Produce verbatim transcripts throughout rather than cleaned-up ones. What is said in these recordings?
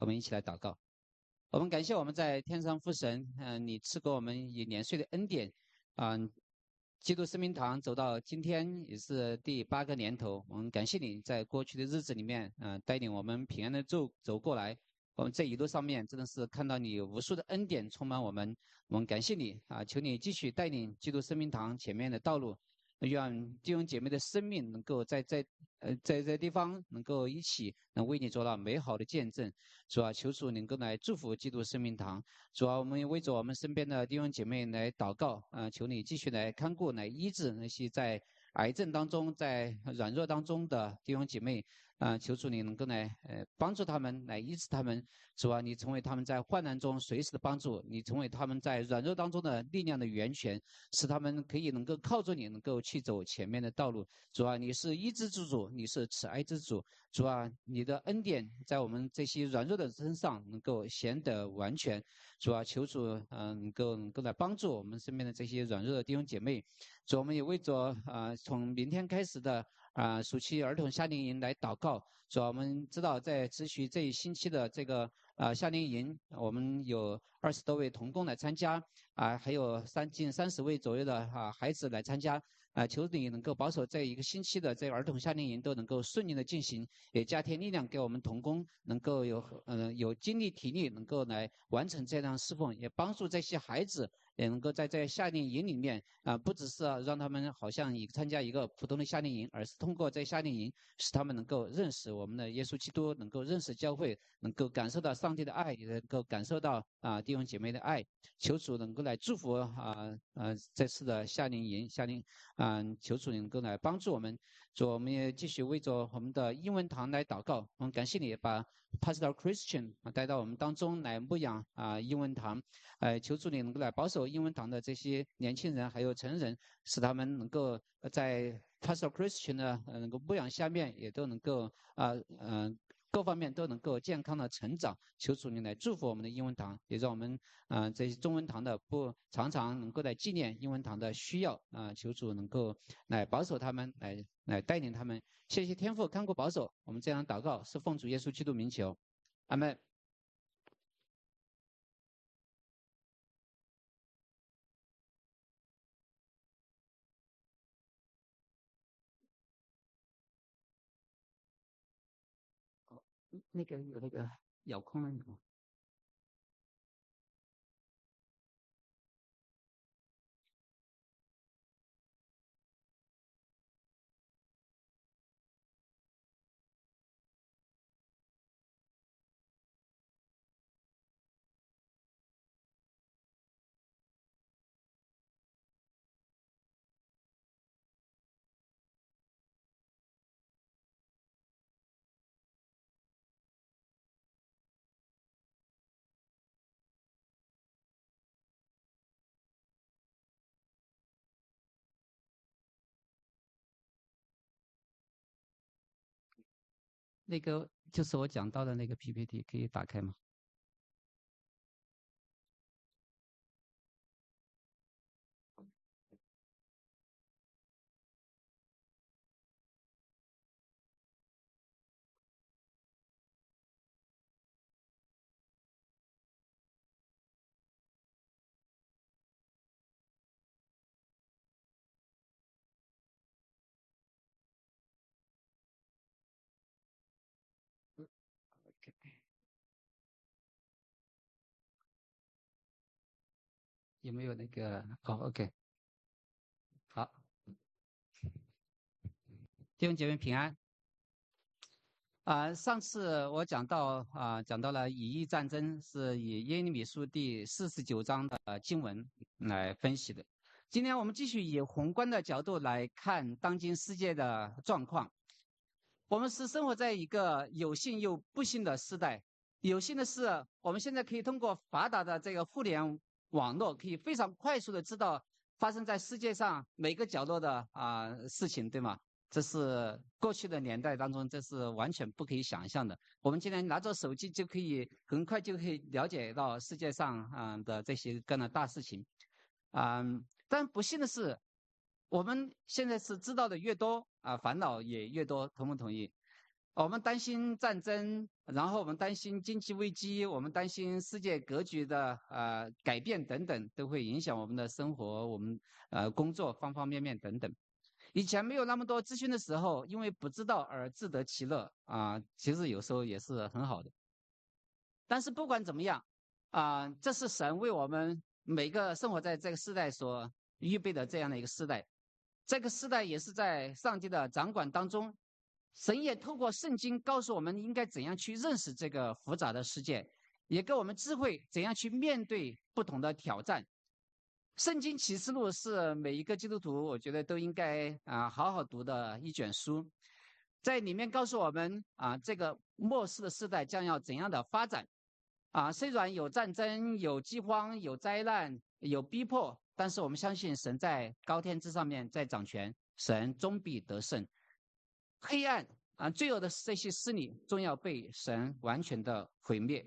我们一起来祷告。我们感谢我们在天上父神，嗯、呃，你赐给我们以年岁的恩典，嗯、呃，基督生命堂走到今天也是第八个年头。我们感谢你在过去的日子里面，嗯、呃，带领我们平安的走走过来。我们这一路上面真的是看到你有无数的恩典充满我们，我们感谢你啊！求你继续带领基督生命堂前面的道路，愿弟兄姐妹的生命能够在在呃在这地方能够一起能为你做到美好的见证。主啊，求主能够来祝福基督生命堂。主啊，我们为着我们身边的弟兄姐妹来祷告，啊、呃，求你继续来看顾、来医治那些在癌症当中、在软弱当中的弟兄姐妹。啊、呃，求主你能够来呃帮助他们，来医治他们。主啊，你成为他们在患难中随时的帮助，你成为他们在软弱当中的力量的源泉，使他们可以能够靠着你，能够去走前面的道路。主啊，你是医治之主，你是慈爱之主。主啊，你的恩典在我们这些软弱的身上能够显得完全。主啊，求主嗯、呃、能够能够来帮助我们身边的这些软弱的弟兄姐妹。主，我们也为着啊、呃、从明天开始的啊、呃、暑期儿童夏令营来祷告。主啊，我们知道在持续这一星期的这个啊、呃、夏令营，我们有二十多位童工来参加啊、呃，还有三近三十位左右的啊孩子来参加。啊、呃，求你能够保守这一个星期的这个儿童夏令营都能够顺利的进行，也加添力量给我们童工，能够有嗯、呃、有精力体力能够来完成这样侍奉，也帮助这些孩子也能够在这夏令营里面啊、呃，不只是让他们好像一参加一个普通的夏令营，而是通过这夏令营使他们能够认识我们的耶稣基督，能够认识教会，能够感受到上帝的爱，也能够感受到啊、呃、弟兄姐妹的爱。求主能够来祝福啊呃这次的夏令营夏令啊、呃，求主能够来帮助我们。主，我们也继续为着我们的英文堂来祷告。我们感谢你把 Pastor Christian 带到我们当中来牧养啊、呃、英文堂，呃，求主你能够来保守英文堂的这些年轻人还有成人，使他们能够在 Pastor Christian 的、呃、能够牧养下面，也都能够啊嗯。呃呃各方面都能够健康的成长。求主你来祝福我们的英文堂，也让我们啊、呃、这些中文堂的不常常能够来纪念英文堂的需要啊、呃，求主能够来保守他们，来来带领他们。谢谢天父看顾保守，我们这样祷告是奉主耶稣基督名求，阿们。那个有那个遥控的那个。那个就是我讲到的那个 P P T 可以打开吗？有没有那个？哦 ，OK， 好，弟兄姐妹平安。啊、呃，上次我讲到啊、呃，讲到了以义战争，是以耶利米书第四十九章的经文来分析的。今天我们继续以宏观的角度来看当今世界的状况。我们是生活在一个有幸又不幸的时代。有幸的是，我们现在可以通过发达的这个互联网络，可以非常快速的知道发生在世界上每个角落的啊、呃、事情，对吗？这是过去的年代当中，这是完全不可以想象的。我们今天拿着手机就可以很快就可以了解到世界上啊、呃、的这些各样的大事情，啊、呃，但不幸的是，我们现在是知道的越多啊、呃，烦恼也越多，同不同意？ 我们担心战争，然后我们担心经济危机，我们担心世界格局的呃改变等等，都会影响我们的生活，我们呃工作方方面面等等。以前没有那么多资讯的时候，因为不知道而自得其乐啊、其实有时候也是很好的。但是不管怎么样啊、这是神为我们每个生活在这个时代所预备的这样的一个时代。这个时代也是在上帝的掌管当中，神也透过圣经告诉我们应该怎样去认识这个复杂的世界，也给我们智慧怎样去面对不同的挑战。圣经启示录是每一个基督徒我觉得都应该啊好好读的一卷书，在里面告诉我们啊这个末世的时代将要怎样的发展。啊，虽然有战争、有饥荒、有灾难、有逼迫，但是我们相信神在高天之上面在掌权，神终必得胜。黑暗啊，罪恶的这些势力终要被神完全的毁灭。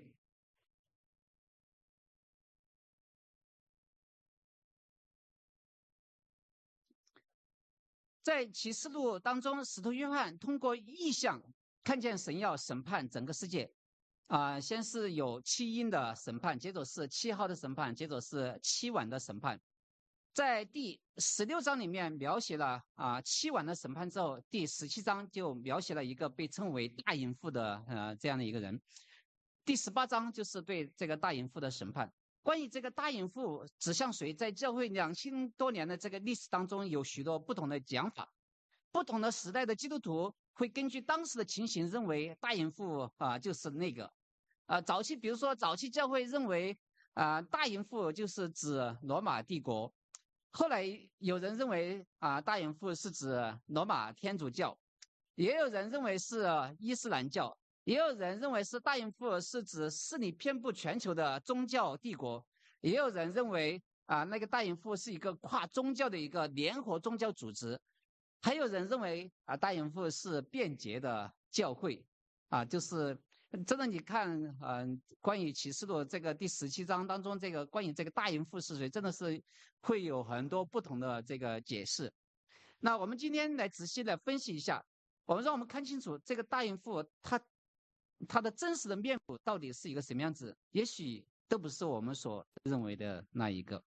在启示录当中，使徒约翰通过异象看见神要审判整个世界。啊、呃先是有七阴的审判，接着是七号的审判，接着是七晚的审判。在第十六章里面描写了啊、呃、七晚的审判之后，第十七章就描写了一个被称为大淫妇的呃这样的一个人。第十八章就是对这个大淫妇的审判。关于这个大淫妇指向谁，在教会两千多年的这个历史当中，有许多不同的讲法。不同的时代的基督徒会根据当时的情形认为大淫妇啊、呃、就是那个啊、呃、早期比如说早期教会认为啊、呃、大淫妇就是指罗马帝国，后来有人认为啊、呃、大淫妇是指罗马天主教，也有人认为是伊斯兰教，也有人认为是大淫妇是指势力遍布全球的宗教帝国，也有人认为啊、那个大淫妇是一个跨宗教的一个联合宗教组织。还有人认为啊，大淫妇是便捷的教会，啊，就是真的。你看，嗯、呃，关于启示录这个第十七章当中，这个关于这个大淫妇是谁，真的是会有很多不同的这个解释。那我们今天来仔细的分析一下，我们让我们看清楚这个大淫妇她她的真实的面目到底是一个什么样子，也许都不是我们所认为的那一个。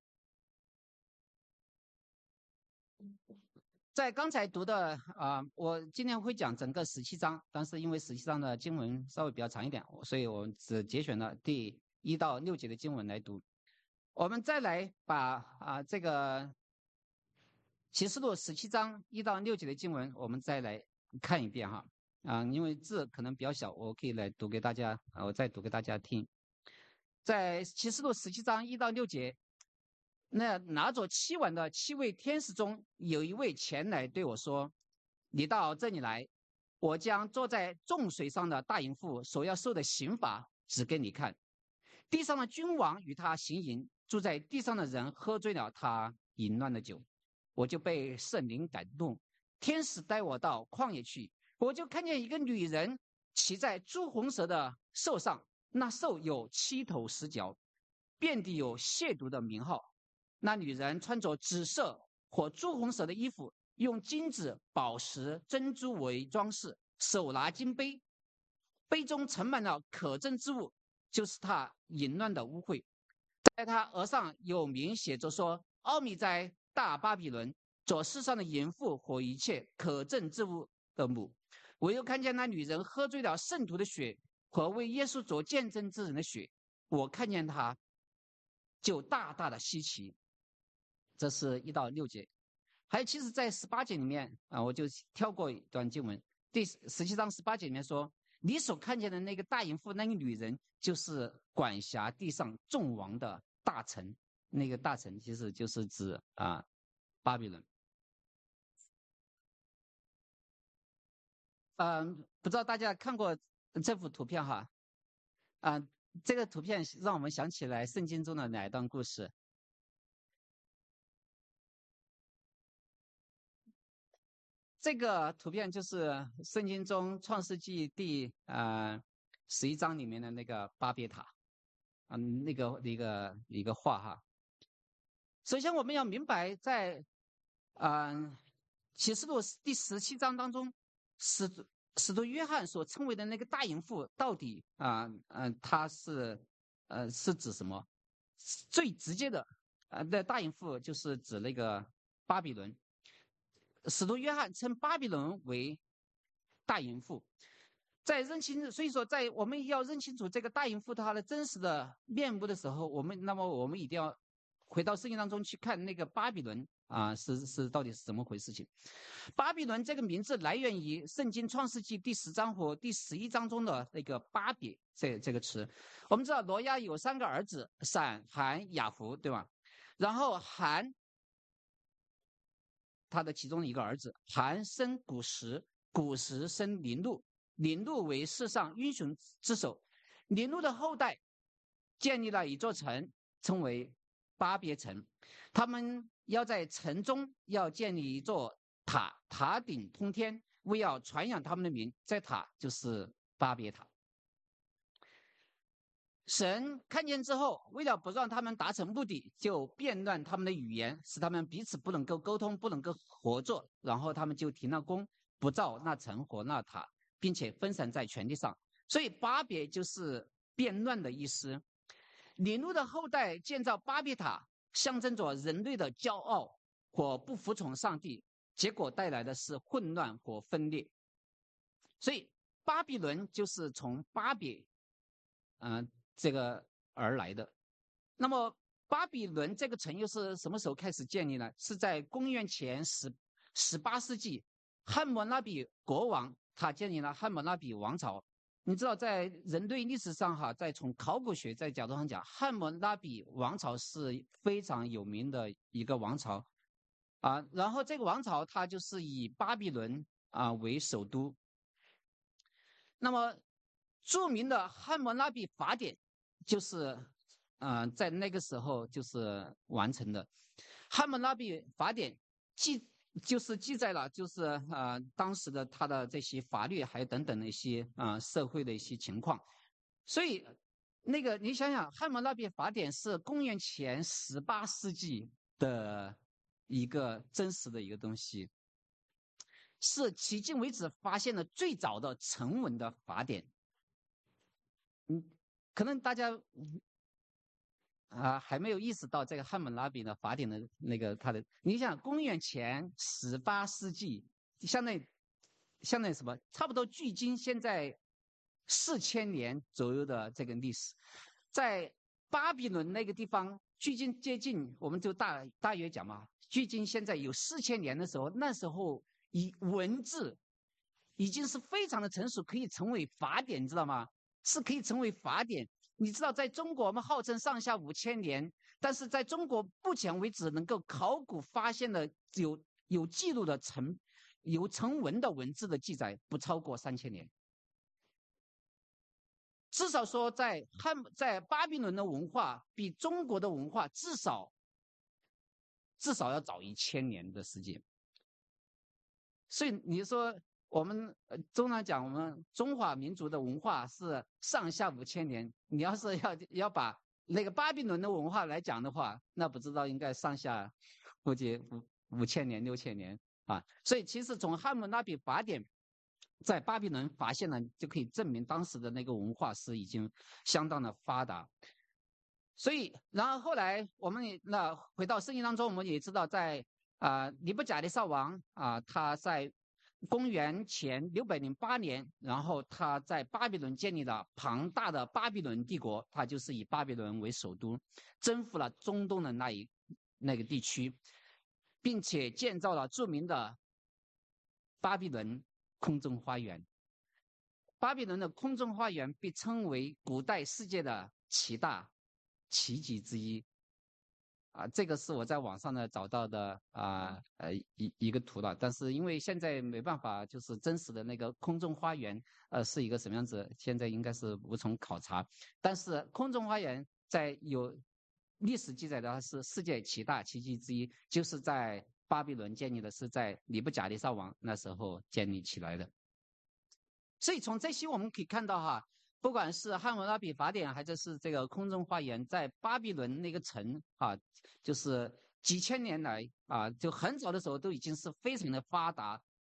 在刚才读的啊、呃我今天会讲整个十七章，但是因为十七章的经文稍微比较长一点，所以我只节选了第一到六节的经文来读。我们再来把啊、呃这个启示录十七章一到六节的经文，我们再来看一遍哈。啊、因为字可能比较小，我可以来读给大家，啊、我再读给大家听。在启示录十七章一到六节，那拿着七碗的七位天使中，有一位前来对我说：你到这里来，我将坐在众水上的大淫妇所要受的刑罚指给你看。地上的君王与他行淫，住在地上的人喝醉了他淫乱的酒。我就被圣灵感动，天使带我到旷野去，我就看见一个女人骑在朱红色的兽上，那兽有七头十角，遍地有亵渎的名号。那女人穿着紫色或朱红色的衣服，用金子、宝石、珍珠为装饰，手拿金杯，杯中盛满了可憎之物，就是她淫乱的污秽。在她额上有名写着说：奥秘在大巴比伦，做世上的淫妇和一切可憎之物的母。我又看见那女人喝醉了圣徒的血和为耶稣做见证之人的血，我看见她就大大的稀奇。这是一到六节。还有，其实在十八节里面啊，我就跳过一段经文。第十七章十八节里面说，你所看见的那个大淫妇，那个女人，就是管辖地上众王的大臣。那个大臣其实就是指啊巴比伦。嗯，不知道大家看过这幅图片哈？啊，这个图片让我们想起来圣经中的哪一段故事？这个图片就是圣经中创世纪第呃十一章里面的那个巴别塔，嗯，那个一个一个画哈。首先我们要明白在，嗯、呃启示录第十七章当中，使使徒约翰所称为的那个大淫妇，到底啊嗯、呃呃，它是呃是指什么？最直接的啊，那、呃、大淫妇就是指那个巴比伦。使徒约翰称巴比伦为大淫妇。在认清，所以说，在我们要认清楚这个大淫妇她的真实的面目的时候，我们那么我们一定要回到圣经当中去看那个巴比伦啊，是是到底是怎么回事情？巴比伦这个名字来源于圣经创世纪第十章和第十一章中的那个巴比这这个词。我们知道挪亚有三个儿子，闪、含、雅弗，对吧？然后含他的其中一个儿子含生古时，古时生林禄。林禄为世上英雄之首，林禄的后代建立了一座城，称为巴别城。他们要在城中要建立一座塔，塔顶通天，为要传扬他们的名，这塔就是巴别塔。神看见之后，为了不让他们达成目的，就变乱他们的语言，使他们彼此不能够沟通，不能够合作。然后他们就停了工，不造那城和那塔，并且分散在全地上。所以巴别就是变乱的意思。尼禄的后代建造巴别塔，象征着人类的骄傲或不服从上帝，结果带来的是混乱和分裂。所以巴比伦就是从巴别，嗯、呃，这个而来的。那么巴比伦这个城又是什么时候开始建立呢？是在公元前十十八世纪，汉谟拉比国王他建立了汉谟拉比王朝。你知道，在人类历史上哈，在从考古学在角度上讲，汉谟拉比王朝是非常有名的一个王朝啊。然后这个王朝它就是以巴比伦啊为首都。那么著名的汉谟拉比法典就是呃在那个时候就是完成的。汉谟拉比法典记就是记载了就是呃当时的他的这些法律还有等等的一些啊、呃、社会的一些情况。所以那个你想想，汉谟拉比法典是公元前十八世纪的一个真实的一个东西，是迄今为止发现的最早的成文的法典。嗯，可能大家啊还没有意识到这个汉谟拉比的法典的那个它的，你想公元前十八世纪，相当于相当于什么？差不多距今现在四千年左右的这个历史，在巴比伦那个地方，距今接近，我们就大大约讲嘛，距今现在有四千年的时候，那时候以文字已经是非常的成熟，可以成为法典，你知道吗？是可以成为法典。你知道，在中国我们号称上下五千年，但是在中国目前为止能够考古发现的有有记录的成有成文的文字的记载不超过三千年。至少说在汉在巴比伦的文化比中国的文化至少至少要早一千年的时间。所以你说我们呃通常讲我们中华民族的文化是上下五千年，你要是要要把那个巴比伦的文化来讲的话，那不知道应该上下估计五五千年六千年啊。所以其实从汉谟拉比法典在巴比伦发现了，就可以证明当时的那个文化是已经相当的发达。所以然后后来我们也那回到圣经当中，我们也知道在啊、呃，尼布甲尼撒王啊、呃，他在公元前六百零八年，然后他在巴比伦建立了庞大的巴比伦帝国，他就是以巴比伦为首都，征服了中东的那一那个地区，并且建造了著名的巴比伦空中花园。巴比伦的空中花园被称为古代世界的七大奇迹之一。啊，这个是我在网上呢找到的啊呃一一个图了，但是因为现在没办法，就是真实的那个空中花园呃是一个什么样子，现在应该是无从考察。但是空中花园在有历史记载的是世界七大奇迹之一，就是在巴比伦建立的，是在尼布甲尼撒王那时候建立起来的。所以从这些我们可以看到哈。不管是汉谟拉比法典，还是这个空中花园，在巴比伦那个城啊，就是几千年来啊，就很早的时候都已经是非常的发达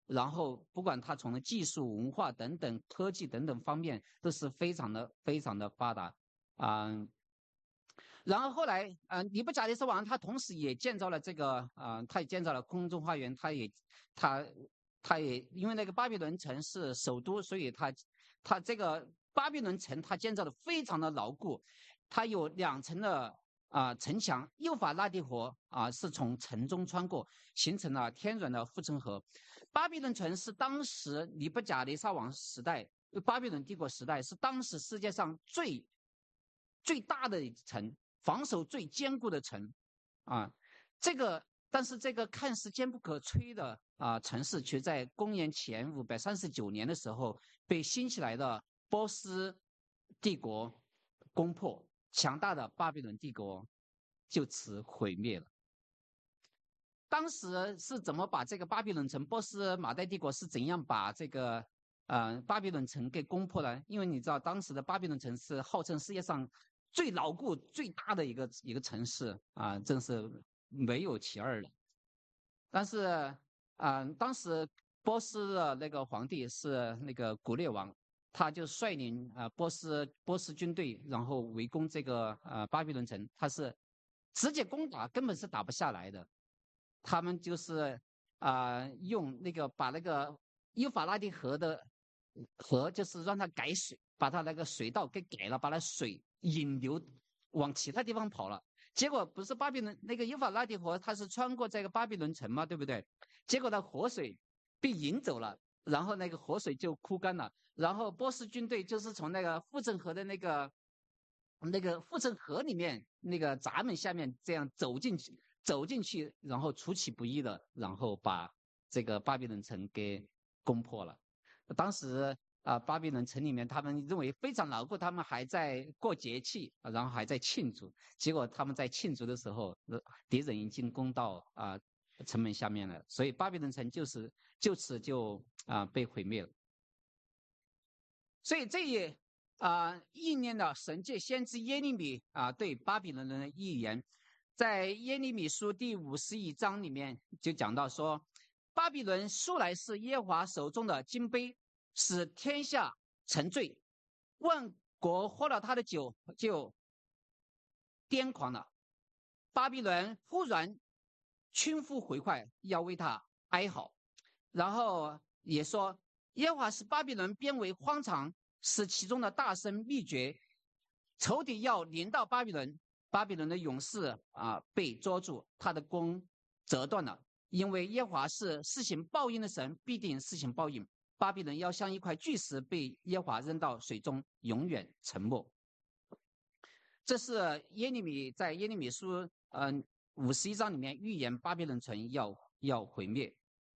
然后不管它从的技术、文化等等、科技等等方面都是非常的非常的发达啊、嗯。然后后来，呃，尼布甲尼撒王他同时也建造了这个，啊、呃，他也建造了空中花园，他也，他，他也因为那个巴比伦城是首都，所以他，他这个巴比伦城他建造的非常的牢固，它有两层的啊、呃、城墙，幼发拉底河啊、呃、是从城中穿过，形成了天然的护城河。巴比伦城是当时尼布甲尼撒王时代，巴比伦帝国时代是当时世界上最最大的城。防守最坚固的城，啊，这个但是这个看似坚不可摧的啊城市，却在公元前五百三十九年的时候被新起来的波斯帝国攻破，强大的巴比伦帝国就此毁灭了。当时是怎么把这个巴比伦城，波斯马代帝国是怎样把这个呃巴比伦城给攻破的？因为你知道，当时的巴比伦城是号称世界上最牢固、最大的一个一个城市啊，真是没有其二了。但是啊、呃，当时波斯的那个皇帝是那个古列王，他就率领啊、呃、波斯波斯军队，然后围攻这个呃巴比伦城，他是直接攻打，根本是打不下来的。他们就是啊、呃、用那个把那个幼发拉底河的河，就是让它改水，把它那个水道给改了，把那水引流往其他地方跑了。结果不是巴比伦那个幼发拉底河，它是穿过这个巴比伦城嘛，对不对？结果呢，河水被引走了，然后那个河水就枯干了。然后波斯军队就是从那个护城河的那个那个护城河里面那个闸门下面这样走进去，走进去，然后出其不意的，然后把这个巴比伦城给攻破了。当时啊、呃，巴比伦城里面他们认为非常牢固，他们还在过节气，然后还在庆祝。结果他们在庆祝的时候，敌人已经攻到啊、呃、城门下面了，所以巴比伦城就是就此就啊、呃、被毁灭了。所以这也啊、呃、应验了神界先知耶利米啊、呃、对巴比伦人的预言。在耶利米书第五十一章里面就讲到说，巴比伦素来是耶和华手中的金杯，使天下沉醉，万国喝了他的酒就癫狂了。巴比伦忽然倾覆毁坏，要为他哀嚎。然后也说，耶和华使巴比伦变为荒场，使其中的大声灭绝，仇敌要临到巴比伦，巴比伦的勇士啊被捉住，他的弓折断了，因为耶和华是施行报应的神，必定施行报应。巴比伦要像一块巨石被耶和华扔到水中，永远沉没。这是耶利米在耶利米书嗯五十一章里面预言巴比伦城要要毁灭。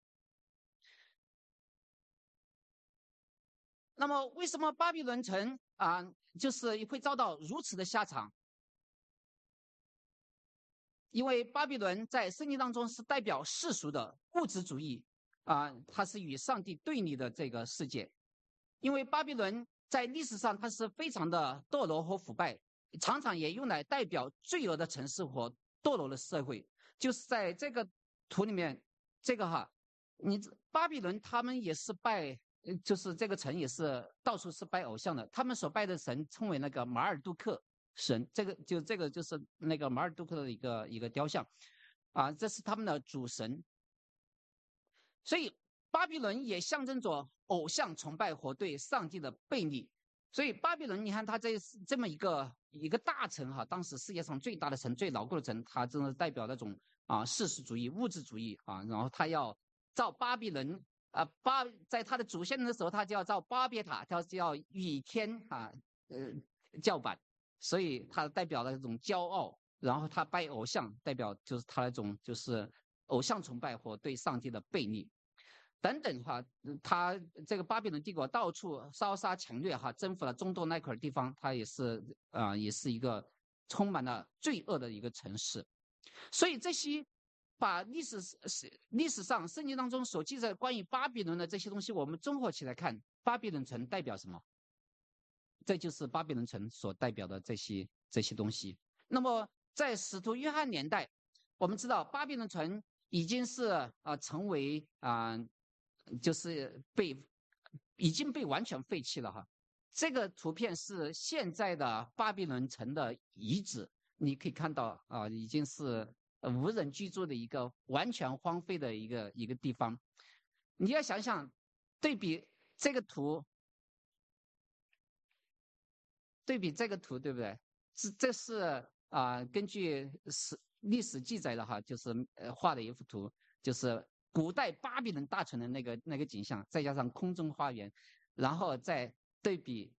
那么为什么巴比伦城啊、呃、就是会遭到如此的下场？因为巴比伦在圣经当中是代表世俗的物质主义啊、呃，它是与上帝对立的这个世界。因为巴比伦在历史上它是非常的堕落和腐败，常常也用来代表罪恶的城市和堕落的社会。就是在这个图里面，这个哈，你巴比伦他们也是拜，就是这个城也是到处是拜偶像的，他们所拜的神称为那个马尔杜克神，这个就这个就是那个马尔杜克的一个一个雕像，啊，这是他们的主神。所以巴比伦也象征着偶像崇拜和对上帝的背逆。所以巴比伦，你看它这这么一个一个大城哈，当时世界上最大的城、最牢固的城，它真的代表那种啊世俗主义、物质主义啊。然后他要造巴比伦啊，巴在他的祖先的时候，他就要造巴别塔，他就要与天啊呃叫板，所以他代表了一种骄傲。然后他拜偶像，代表就是他那种就是偶像崇拜或对上帝的背逆。等等哈，他这个巴比伦帝国到处烧杀抢掠哈，征服了中东那块地方，它也是啊、呃，也是一个充满了罪恶的一个城市。所以这些把历史史历史上圣经当中所记载关于巴比伦的这些东西，我们综合起来看，巴比伦城代表什么？这就是巴比伦城所代表的这些这些东西。那么在使徒约翰年代，我们知道巴比伦城已经是啊、呃、成为啊。呃就是被已经被完全废弃了哈。这个图片是现在的巴比伦城的遗址，你可以看到啊，已经是无人居住的一个完全荒废的一个一个地方。你要想想，对比这个图，对比这个图，对不对？是这是啊、呃根据史历史记载的哈，就是呃画的一幅图，就是古代巴比伦大城的那个那个景象，再加上空中花园，然后再对比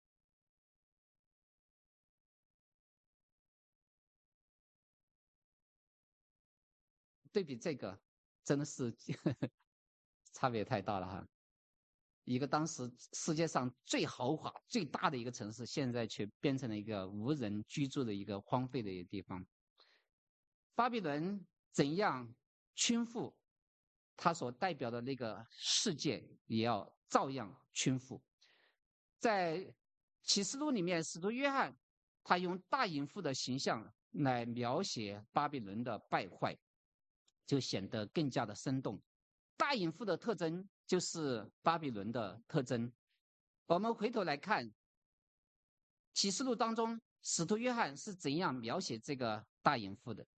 对比这个，真的是差别太大了哈。一个当时世界上最豪华、最大的一个城市，现在却变成了一个无人居住的一个荒废的一个地方。巴比伦怎样倾覆，它所代表的那个世界也要照样倾覆。在启示录里面，使徒约翰他用大淫妇的形象来描写巴比伦的败坏，就显得更加的生动。大淫妇的特征就是巴比伦的特征。我们回头来看启示录当中，使徒约翰是怎样描写这个大淫妇的。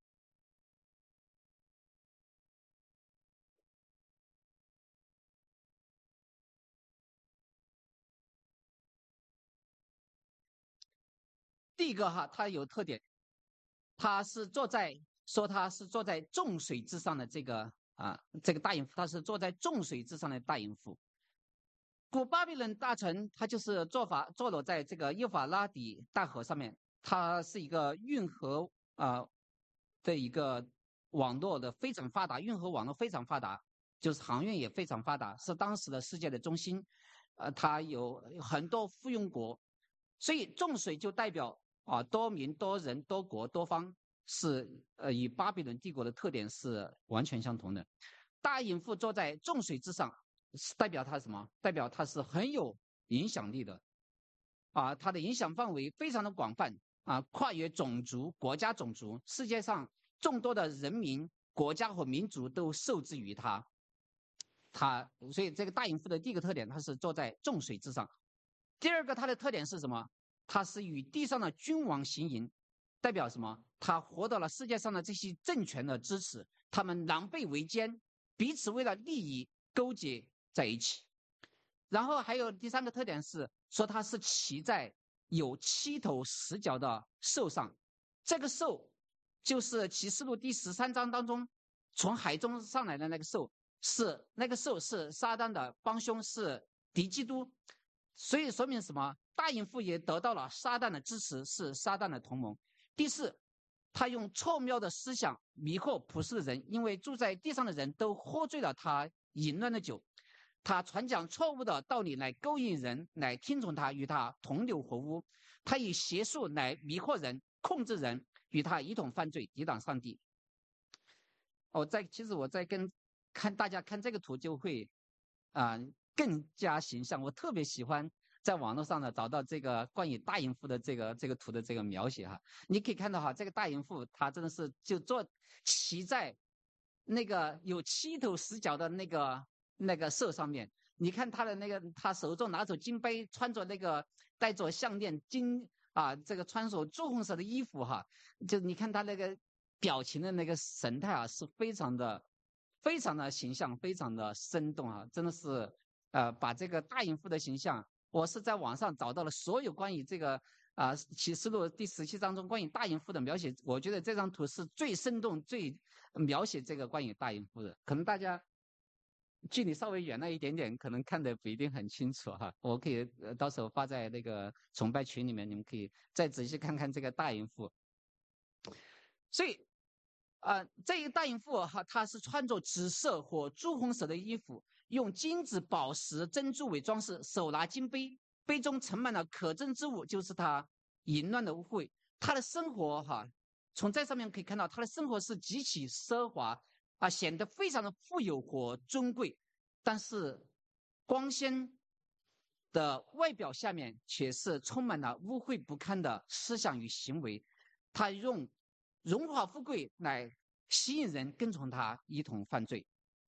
第一个哈，它有特点，它是坐在说它是坐在众水之上的这个啊，这个大淫妇，它是坐在众水之上的大淫妇。古巴比伦大城，它就是坐法坐落在这个幼发拉底大河上面，它是一个运河啊、呃、的一个网络的非常发达，运河网络非常发达，就是航运也非常发达，是当时的世界的中心。呃，它有很多附庸国，所以众水就代表啊多民、多人、多国、多方，是呃与巴比伦帝国的特点是完全相同的。大淫妇坐在众水之上，代表它什么？代表它是很有影响力的啊，它的影响范围非常的广泛啊，跨越种族、国家、种族，世界上众多的人民、国家和民族都受制于它。它所以这个大淫妇的第一个特点，它是坐在众水之上。第二个，它的特点是什么？它是与地上的君王行淫，代表什么？它获得了世界上的这些政权的支持，他们狼狈为奸，彼此为了利益勾结在一起。然后还有第三个特点是说它是骑在有七头十角的兽上，这个兽就是启示录第十三章当中从海中上来的那个兽，是那个兽是撒旦的帮凶，是敌基督。所以说明什么？大淫妇也得到了撒旦的支持，是撒旦的同盟。第四，他用错谬的思想迷惑普世的人，因为住在地上的人都喝醉了他淫乱的酒。他传讲错误的道理来勾引人，来听从他，与他同流合污。他以邪术来迷惑人，控制人，与他一同犯罪，抵挡上帝。我在其实我在跟看大家看这个图就会啊、呃、更加形象。我特别喜欢在网络上呢找到这个关于大淫妇的这个这个图的这个描写哈。你可以看到哈，这个大淫妇她真的是就坐骑在那个有七头十角的那个那个兽上面。你看她的那个，她手中拿着金杯，穿着那个戴着项链金啊，这个穿着朱红色的衣服哈，就你看她那个表情的那个神态啊，是非常的非常的形象，非常的生动啊，真的是呃把这个大淫妇的形象，我是在网上找到了所有关于这个啊启示录第十七章中关于大淫妇的描写，我觉得这张图是最生动、最描写这个关于大淫妇的。可能大家距离稍微远了一点点，可能看得不一定很清楚哈。我可以呃到时候发在那个崇拜群里面，你们可以再仔细看看这个大淫妇。所以啊、呃，这一大淫妇哈，她是穿着紫色或朱红色的衣服，用金子、宝石、珍珠为装饰，手拿金杯，杯中盛满了可憎之物，就是她淫乱的污秽。她的生活哈，从这上面可以看到，她的生活是极其奢华啊，显得非常的富有和尊贵，但是光鲜的外表下面却是充满了污秽不堪的思想与行为。她用荣华富贵来吸引人跟从他一同犯罪。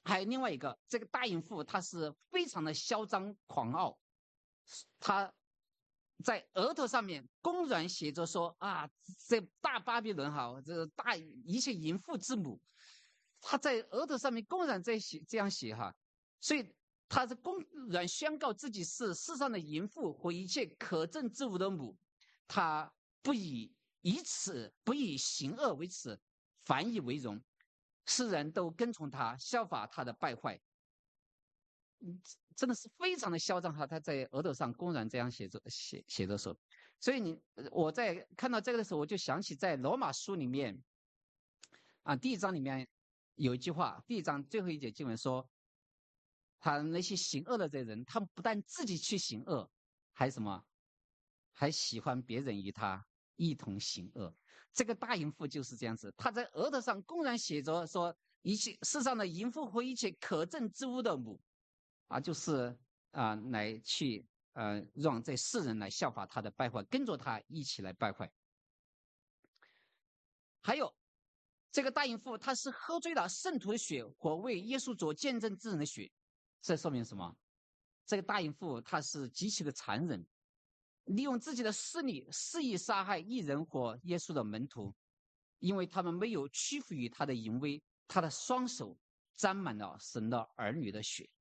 还有另外一个，这个大淫妇她是非常的嚣张狂傲，她在额头上面公然写着说啊，这大巴比伦哈，这大一切淫妇之母，她在额头上面公然在写这样写哈，所以她是公然宣告自己是世上的淫妇和一切可憎之物的母，她不以以此不以行恶为耻，反以为荣。世人都跟从他，效法他的败坏，真的是非常的嚣张哈！他在额头上公然这样写着写写着说，所以你我在看到这个的时候，我就想起在罗马书里面啊，第一章里面有一句话，第一章最后一节经文说，他那些行恶的这人，他们不但自己去行恶，还什么，还喜欢别人与他一同行恶。这个大淫妇就是这样子，她在额头上公然写着说，一切世上的淫妇和一切可憎之物的母，啊，就是啊、呃，来去呃，让这世人来效法他的败坏，跟着他一起来败坏。还有这个大淫妇，她是喝醉了圣徒的血和为耶稣做见证之人的血，这说明什么？这个大淫妇她是极其的残忍。利用自己的势力肆意杀害义人和耶稣的门徒，因为他们没有屈服于他的淫威，他的双手沾满了神的儿女的血。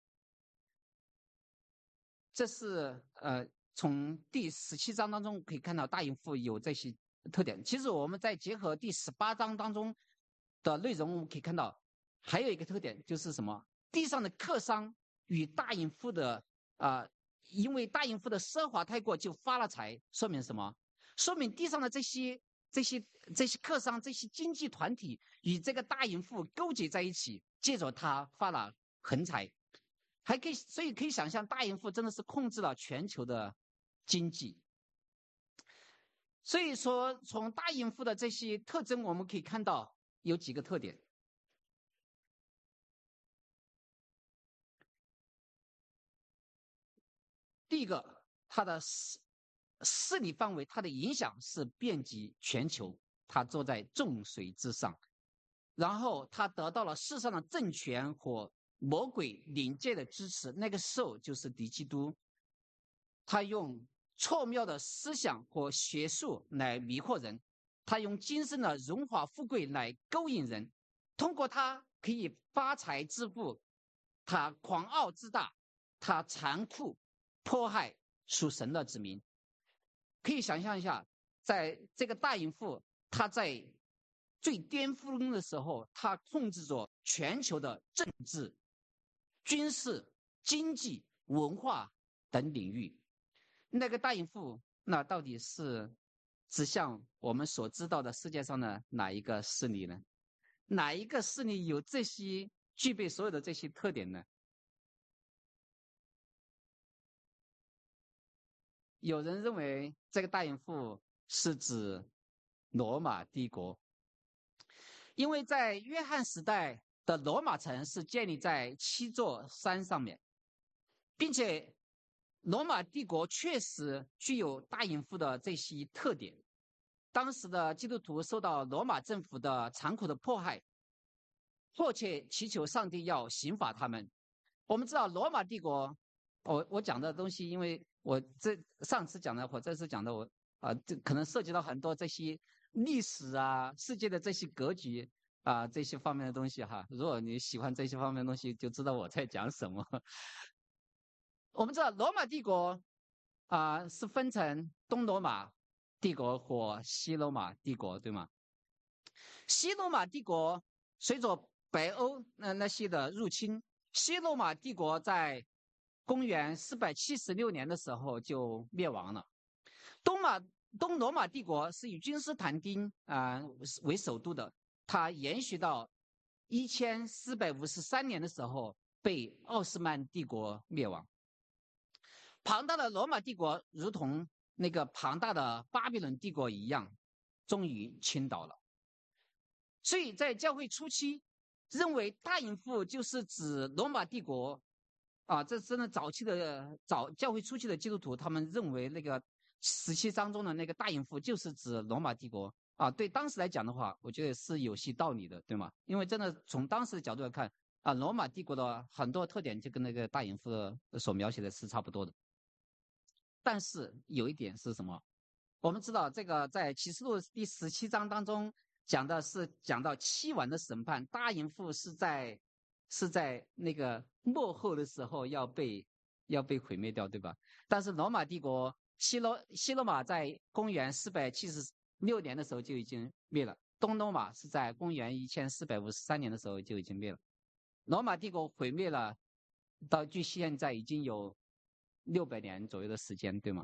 这是呃，从第十七章当中可以看到大淫妇有这些特点。其实我们再结合第十八章当中的内容，我们可以看到还有一个特点，就是什么？地上的客商与大淫妇的啊。呃因为大淫妇的奢华太过，就发了财，说明什么？说明地上的这些、这些、这些客商、这些经济团体与这个大淫妇勾结在一起，借着他发了横财，还可以，所以可以想象，大淫妇真的是控制了全球的经济。所以说，从大淫妇的这些特征，我们可以看到有几个特点。第一个，它的势势力范围，它的影响是遍及全球，它坐在众水之上，然后他得到了世上的政权和魔鬼领界的支持，那个时候就是敌基督。他用错谬的思想和学术来迷惑人，他用今生的荣华富贵来勾引人，通过他可以发财致富，他狂傲自大，他残酷迫害属神的子民。可以想象一下，在这个大淫妇，她在最巅峰的时候，她控制着全球的政治、军事、经济、文化等领域。那个大淫妇，那到底是指向我们所知道的世界上的哪一个势力呢？哪一个势力有这些具备所有的这些特点呢？有人认为这个大淫妇是指罗马帝国，因为在约翰时代的罗马城是建立在七座山上面，并且罗马帝国确实具有大淫妇的这些特点。当时的基督徒受到罗马政府的残酷的迫害，迫切祈求上帝要刑罚他们。我们知道罗马帝国，我我讲的东西，因为我这上次讲的或这次讲的我，我啊，这可能涉及到很多这些历史啊、世界的这些格局啊这些方面的东西哈。如果你喜欢这些方面的东西，就知道我在讲什么。我们知道罗马帝国啊是分成东罗马帝国和西罗马帝国，对吗？西罗马帝国随着北欧那那些的入侵，西罗马帝国在公元四百七十六年的时候就灭亡了。东马东罗马帝国是以君士坦丁啊、呃、为首都的，它延续到一千四百五十三年的时候被奥斯曼帝国灭亡。庞大的罗马帝国如同那个庞大的巴比伦帝国一样，终于倾倒了。所以在教会初期，认为大淫妇就是指罗马帝国啊，这真的早期的早教会初期的基督徒，他们认为那个十七章中的那个大淫妇就是指罗马帝国啊。对当时来讲的话，我觉得是有些道理的，对吗？因为真的从当时的角度来看， 啊，罗马帝国的很多特点就跟那个大淫妇所描写的是差不多的。但是有一点是什么？我们知道这个在启示录第十七章当中讲的是讲到七晚的审判，大淫妇是在是在那个末后的时候要被要被毁灭掉，对吧？但是罗马帝国西罗西罗马在公元四百七十六年的时候就已经灭了，东罗马是在公元一千四百五十三年的时候就已经灭了。罗马帝国毁灭了，到距现在已经有六百年左右的时间，对吗？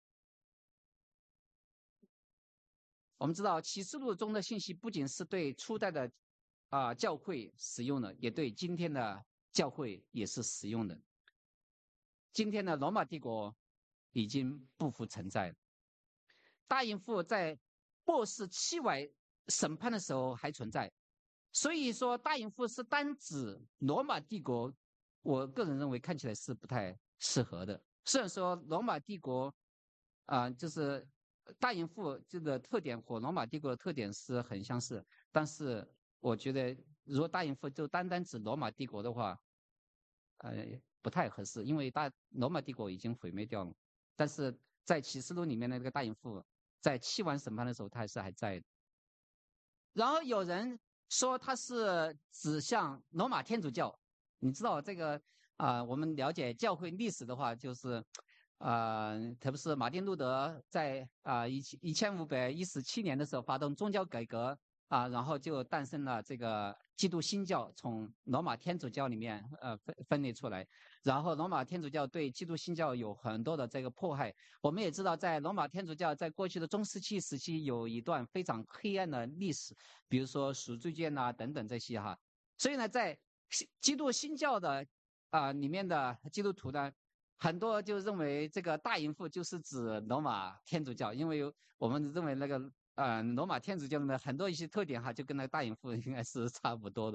我们知道启示录中的信息不仅是对初代的啊、呃、教会使用的，也对今天的教会也是使用的。今天的罗马帝国已经不复存在了。大淫妇在末世七晚审判的时候还存在，所以说大淫妇是单指罗马帝国，我个人认为看起来是不太适合的。虽然说罗马帝国啊、呃，就是大淫妇这个特点和罗马帝国的特点是很相似，但是我觉得如果大淫妇就单单指罗马帝国的话，呃，不太合适，因为大罗马帝国已经毁灭掉了。但是在启示录里面的那个大淫妇，在七晚审判的时候，他还是还在的。然后有人说他是指向罗马天主教，你知道这个啊、呃？我们了解教会历史的话，就是啊、呃，特别是马丁路德在啊一一千五百一十七年的时候发动宗教改革啊，然后就诞生了这个基督新教，从罗马天主教里面呃分分裂出来。然后罗马天主教对基督新教有很多的这个迫害。我们也知道，在罗马天主教在过去的中世纪时期有一段非常黑暗的历史，比如说赎罪券呐等等这些哈。所以呢，在基督新教的啊、呃、里面的基督徒呢，很多就认为这个大淫妇就是指罗马天主教，因为我们认为那个呃罗马天主教的很多一些特点哈，就跟那个大淫妇应该是差不多的。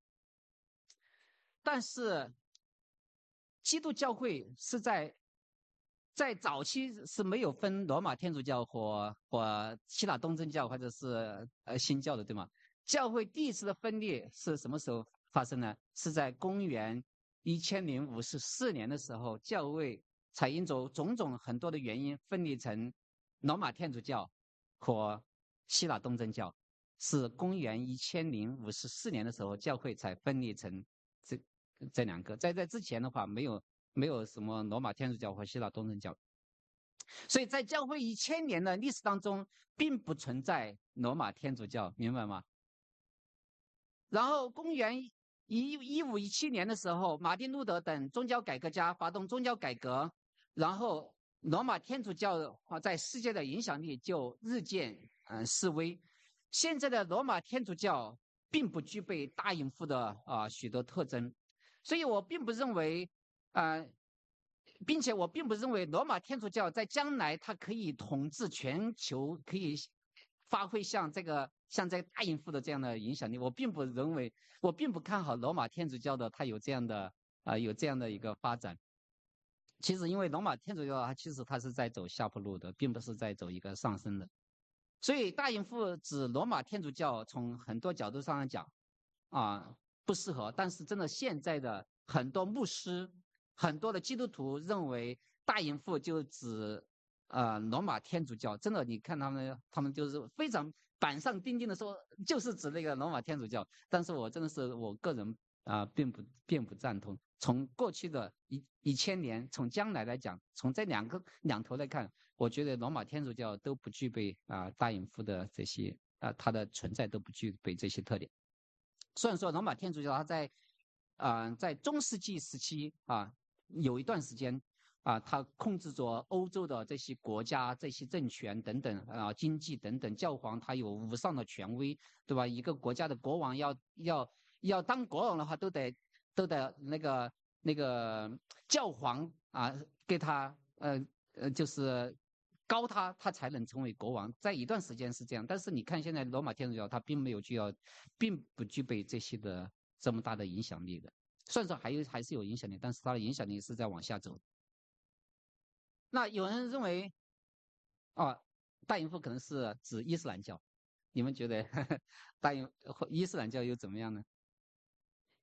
但是基督教会是在在早期是没有分罗马天主教或或希腊东正教或者是呃新教的，对吗？教会第一次的分裂是什么时候发生呢？是在公元一千零五十四年的时候，教会才因着种种很多的原因分裂成罗马天主教和希腊东正教。是公元一千零五十四年的时候，教会才分裂成这这两个。在在之前的话，没有没有什么罗马天主教和希腊东正教，所以在教会一千年的历史当中，并不存在罗马天主教，明白吗？然后公元一一五一七年的时候，马丁路德等宗教改革家发动宗教改革，然后罗马天主教在世界的影响力就日渐嗯、呃、式微。现在的罗马天主教并不具备大淫妇的啊、呃、许多特征，所以我并不认为啊、呃，并且我并不认为罗马天主教在将来它可以统治全球，可以发挥像这个像这个大淫妇的这样的影响力。我并不认为，我并不看好罗马天主教的它有这样的啊、呃、有这样的一个发展。其实因为罗马天主教它其实它是在走下坡路的，并不是在走一个上升的。所以大淫妇指罗马天主教，从很多角度上来讲，啊不适合。但是真的现在的很多牧师、很多的基督徒认为大淫妇就指呃罗马天主教。真的，你看他们，他们就是非常板上钉钉的说，就是指那个罗马天主教。但是我真的是我个人啊、呃，并不并不赞同。从过去的一一千年，从将来来讲，从这两个两头来看，我觉得罗马天主教都不具备啊、呃、大淫妇的这些啊、呃，它的存在都不具备这些特点。虽然说罗马天主教它在啊、呃、在中世纪时期啊有一段时间啊，它控制着欧洲的这些国家、这些政权等等啊，经济等等，教皇他有无上的权威，对吧？一个国家的国王要要要当国王的话，都得都得那个那个教皇啊给他呃呃就是高他，他才能成为国王。在一段时间是这样，但是你看现在罗马天主教，它并没有具有，并不具备这些的这么大的影响力的。虽然说还有还是有影响力，但是它的影响力是在往下走。那有人认为，哦，大淫妇可能是指伊斯兰教，你们觉得呵呵大淫伊斯兰教又怎么样呢？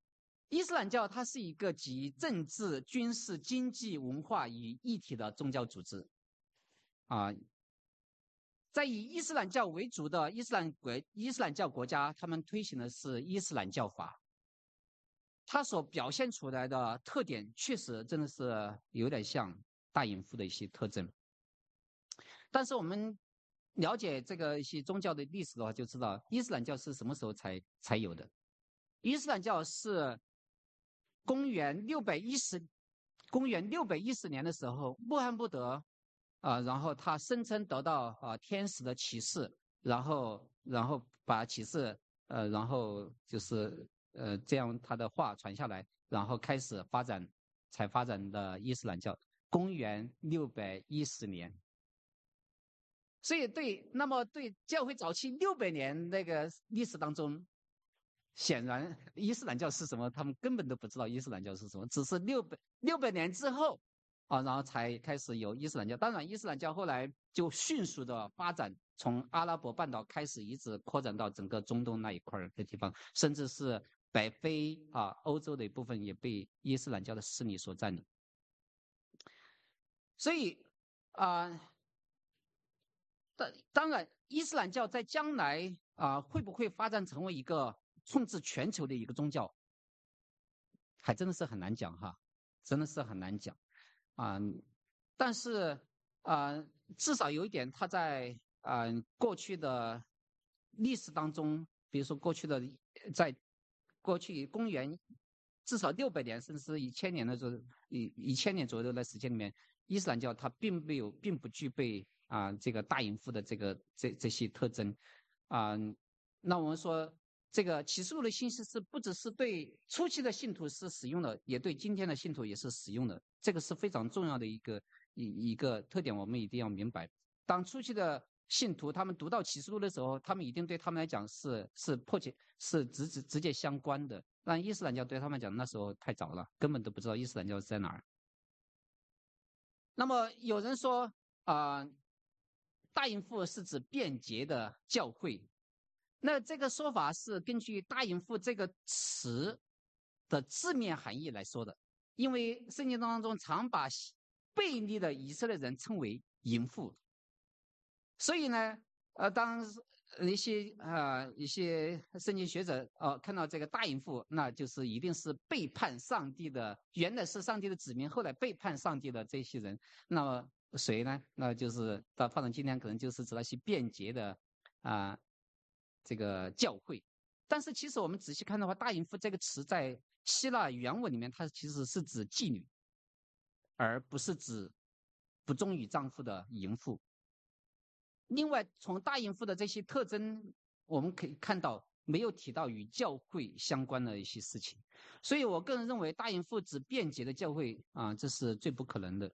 伊斯兰教它是一个集政治、军事、经济、文化于一体的宗教组织啊。在以伊斯兰教为主的伊斯兰国伊斯兰教国家，他们推行的是伊斯兰教法，它所表现出来的特点确实真的是有点像大淫妇的一些特征。但是我们了解这个一些宗教的历史的话，就知道伊斯兰教是什么时候才才有的。伊斯兰教是公元六百一十公元六百一十年的时候，穆罕默德啊、呃，然后他声称得到啊、呃、天使的启示，然后然后把启示呃然后就是呃这样他的话传下来，然后开始发展，才发展的伊斯兰教。公元六百一十年。所以对，那么对教会早期六百年那个历史当中，显然伊斯兰教是什么，他们根本都不知道伊斯兰教是什么，只是六百六百年之后啊，然后才开始有伊斯兰教。当然，伊斯兰教后来就迅速的发展，从阿拉伯半岛开始，一直扩展到整个中东那一块的地方，甚至是北非啊欧洲的一部分也被伊斯兰教的势力所占领。所以啊。呃当然，伊斯兰教在将来啊、呃、会不会发展成为一个控制全球的一个宗教，还真的是很难讲哈，真的是很难讲啊、呃。但是啊、呃，至少有一点，它在啊、呃、过去的历史当中，比如说过去的在过去公元至少六百年甚至是一千年的这一一千年左右的时间里面，伊斯兰教它并没有并不具备啊、呃、这个大淫妇的这个这这些特征啊、呃。那我们说这个启示录的信息是不只是对初期的信徒是使用的，也对今天的信徒也是使用的，这个是非常重要的一个一一个特点，我们一定要明白。当初期的信徒他们读到启示录的时候，他们一定对他们来讲是是迫切是直直直接相关的。但伊斯兰教对他们讲那时候太早了，根本都不知道伊斯兰教是在哪儿。那么有人说啊、呃，大淫妇是指便捷的教会，那这个说法是根据大淫妇这个词的字面含义来说的，因为圣经当中常把悖逆的以色列人称为淫妇，所以呢，呃，当一些啊、呃、一些圣经学者哦、呃、看到这个大淫妇，那就是一定是背叛上帝的，原来是上帝的子民，后来背叛上帝的这些人。那么谁呢？那就是到放到今天，可能就是指那些便捷的啊、呃、这个教会。但是其实我们仔细看的话，大淫妇这个词在希腊原文里面，它其实是指妓女，而不是指不忠于丈夫的淫妇。另外，从大淫妇的这些特征，我们可以看到没有提到与教会相关的一些事情，所以我个人认为大淫妇指便捷的教会啊，这是最不可能的。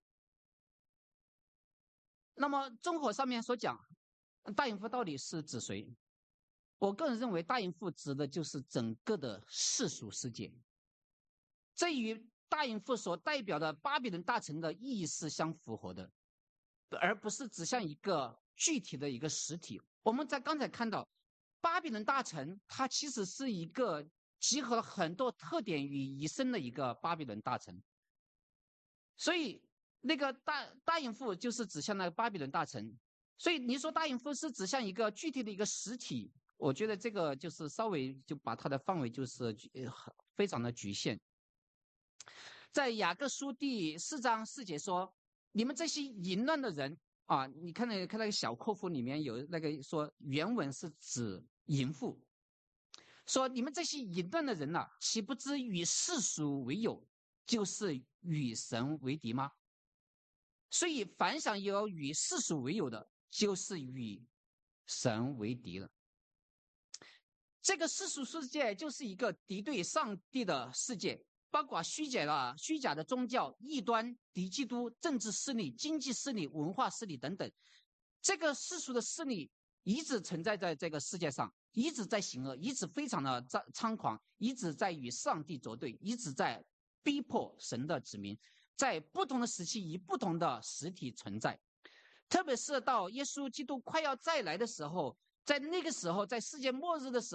那么，综合上面所讲，大淫妇到底是指谁？我个人认为，大淫妇指的就是整个的世俗世界，这与大淫妇所代表的巴比伦大城的意义是相符合的，而不是指向一个具体的一个实体。我们在刚才看到，巴比伦大城它其实是一个集合了很多特点于一身的一个巴比伦大城，所以那个大大淫妇就是指向那个巴比伦大城。所以你说大淫妇是指向一个具体的一个实体，我觉得这个就是稍微就把它的范围就是非常的局限。在雅各书第四章四节说，你们这些淫乱的人啊，你看那看那个小括弧里面有那个说原文是指淫妇，说你们这些淫乱的人呐、啊，岂不知与世俗为友，就是与神为敌吗？所以凡想有与世俗为友的，就是与神为敌了。这个世俗世界就是一个敌对上帝的世界，包括虚假的、虚假的宗教、异端、敌基督、政治势力、经济势力、文化势力等等。这个世俗的势力一直存在在这个世界上，一直在行恶，一直非常的猖狂，一直在与上帝作对，一直在逼迫神的子民，在不同的时期以不同的实体存在。特别是到耶稣基督快要再来的时候，在那个时候，在世界末日的时候，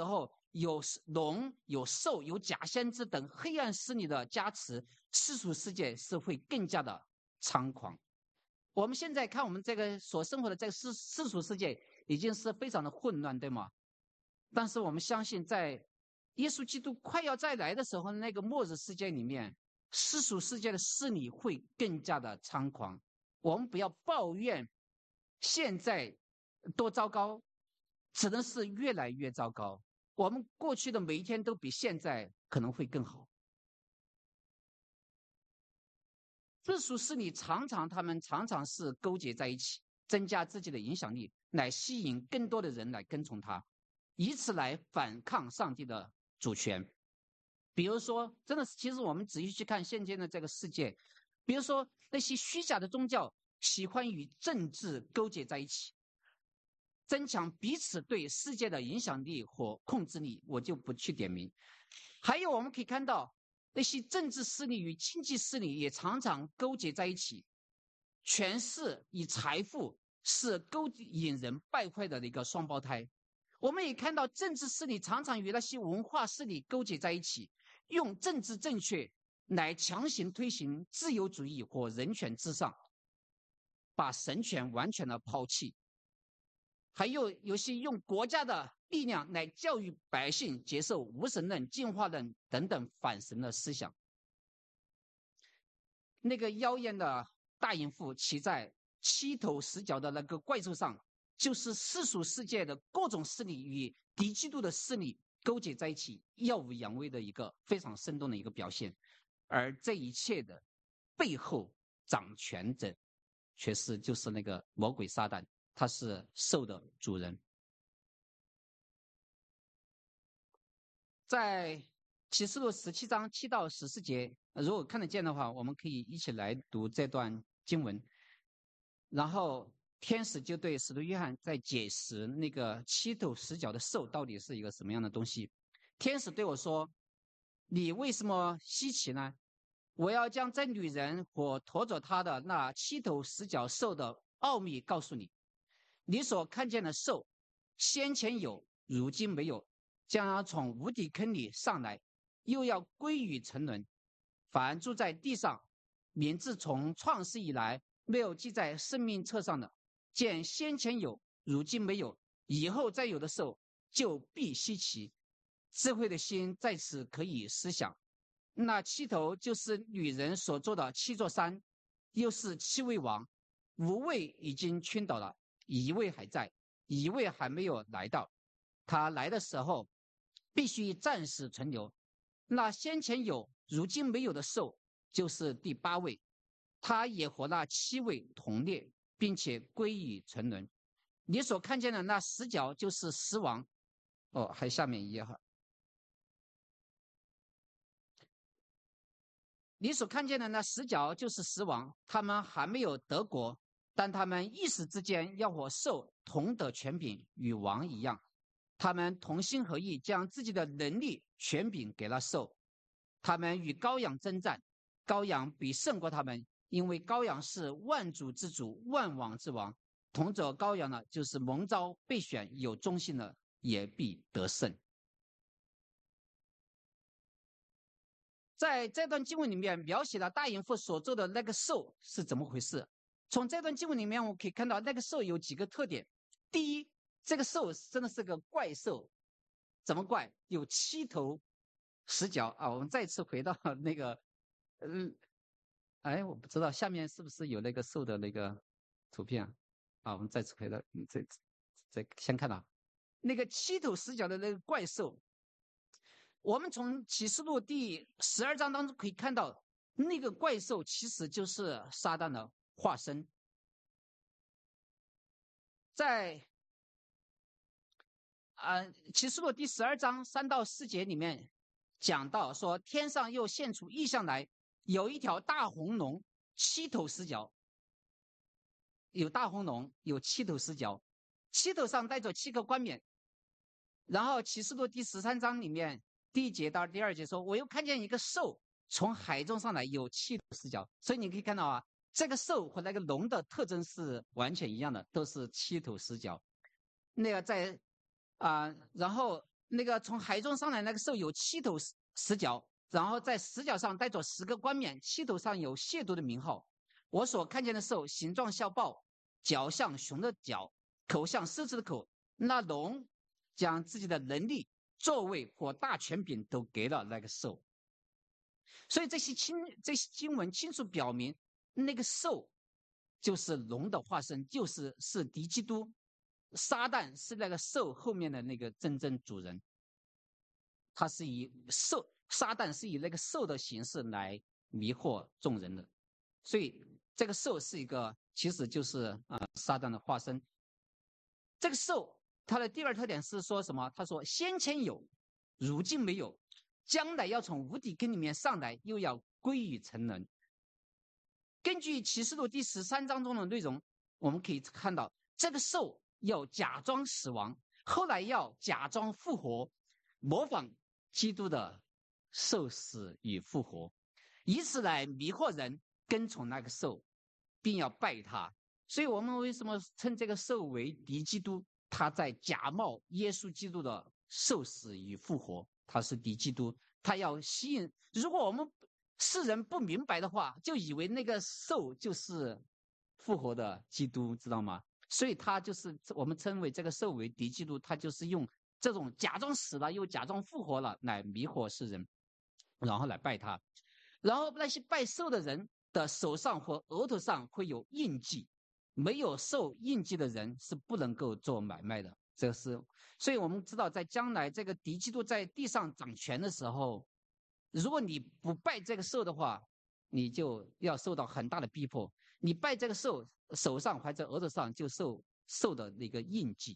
有龙、有兽、有假先知等黑暗势力的加持，世俗世界是会更加的猖狂。我们现在看我们这个所生活的这个世世俗世界已经是非常的混乱，对吗？但是我们相信，在耶稣基督快要再来的时候，那个末日世界里面，世俗世界的势力会更加的猖狂。我们不要抱怨现在多糟糕，只能是越来越糟糕。我们过去的每一天都比现在可能会更好。世俗势力常常他们常常是勾结在一起，增加自己的影响力，来吸引更多的人来跟从他，以此来反抗上帝的主权。比如说，真的是，其实我们仔细去看现今的这个世界，比如说那些虚假的宗教喜欢与政治勾结在一起，增强彼此对世界的影响力和控制力，我就不去点名。还有我们可以看到，那些政治势力与经济势力也常常勾结在一起，权势与财富是勾引人败坏的一个双胞胎。我们也看到政治势力常常与那些文化势力勾结在一起，用政治正确来强行推行自由主义或人权至上，把神权完全的抛弃。还有有些用国家的力量来教育百姓接受无神论、进化论等等反神的思想。那个妖艳的大淫妇骑在七头十角的那个怪兽上，就是世俗世界的各种势力与敌基督的势力勾结在一起，耀武扬威的一个非常生动的一个表现。而这一切的背后掌权者，却是就是那个魔鬼撒旦，他是兽的主人。在启示录十七章七到十四节，如果看得见的话，我们可以一起来读这段经文。然后天使就对使徒约翰在解释那个七头十角的兽到底是一个什么样的东西。天使对我说：“你为什么稀奇呢？我要将这女人和驮着她的那七头十角兽的奥秘告诉你。你所看见的兽，先前有，如今没有，将要从无底坑里上来，又要归于沉沦。凡住在地上，名字从创世以来没有记在生命册上的，见先前有，如今没有，以后再有的兽，就必稀奇。智慧的心在此可以思想。那七头就是女人所做的七座山，又是七位王，五位已经倾倒了，一位还在，一位还没有来到。他来的时候，必须暂时存留。那先前有，如今没有的兽，就是第八位，他也和那七位同列，并且归于沉沦。你所看见的那十角就是十王。哦，还下面一页哈。你所看见的那十角就是十王，他们还没有得国，但他们一时之间要和兽同得权柄，与王一样。他们同心合意，将自己的能力权柄给了兽。他们与羔羊征战，羔羊比胜过他们，因为羔羊是万主之主，万王之王。同着羔羊的，就是蒙召备选有忠心的，也必得胜。在这段经文里面描写了大淫妇所做的那个兽是怎么回事。从这段经文里面我们可以看到那个兽有几个特点。第一，这个兽真的是个怪兽。怎么怪？有七头十角啊！我们再次回到那个嗯哎我不知道下面是不是有那个兽的那个图片啊。啊我们再次回到这这先看到那个七头十角的那个怪兽。我们从启示录第十二章当中可以看到，那个怪兽其实就是撒旦的化身。在呃启示录第十二章三到四节里面讲到说，天上又现出异象来，有一条大红龙，七头十角。有大红龙，有七头十角，七头上带着七个冠冕。然后启示录第十三章里面第一节到第二节说，我又看见一个兽从海中上来，有七头十角。所以你可以看到啊，这个兽和那个龙的特征是完全一样的，都是七头十角。那个在啊、呃，然后那个从海中上来那个兽有七头十角，然后在十角上带着十个冠冕，七头上有亵渎的名号。我所看见的兽形状像豹，脚像熊的脚，口像狮子的口。那龙将自己的能力、座位或大权柄都给了那个兽。所以这些清这些经文清楚表明，那个兽就是龙的化身，就是是敌基督，撒旦是那个兽后面的那个真正主人。他是以兽，撒旦是以那个兽的形式来迷惑众人的，所以这个兽是一个，其实就是啊、呃、撒旦的化身。这个兽它的第二特点是说什么？他说先前有，如今没有，将来要从无底坑里面上来，又要归于尘人。根据启示录第十三章中的内容，我们可以看到这个兽要假装死亡，后来要假装复活，模仿基督的受死与复活，以此来迷惑人跟从那个兽，并要拜他。所以我们为什么称这个兽为敌基督？他在假冒耶稣基督的受死与复活，他是敌基督，他要吸引。如果我们世人不明白的话，就以为那个兽就是复活的基督，知道吗？所以他就是我们称为这个兽为敌基督，他就是用这种假装死了又假装复活了来迷惑世人，然后来拜他。然后那些拜兽的人的手上或额头上会有印记，没有受印记的人是不能够做买卖的。这是，所以我们知道，在将来这个敌基督在地上掌权的时候，如果你不拜这个兽的话，你就要受到很大的逼迫。你拜这个兽，手上或者额头上就受兽的那个印记。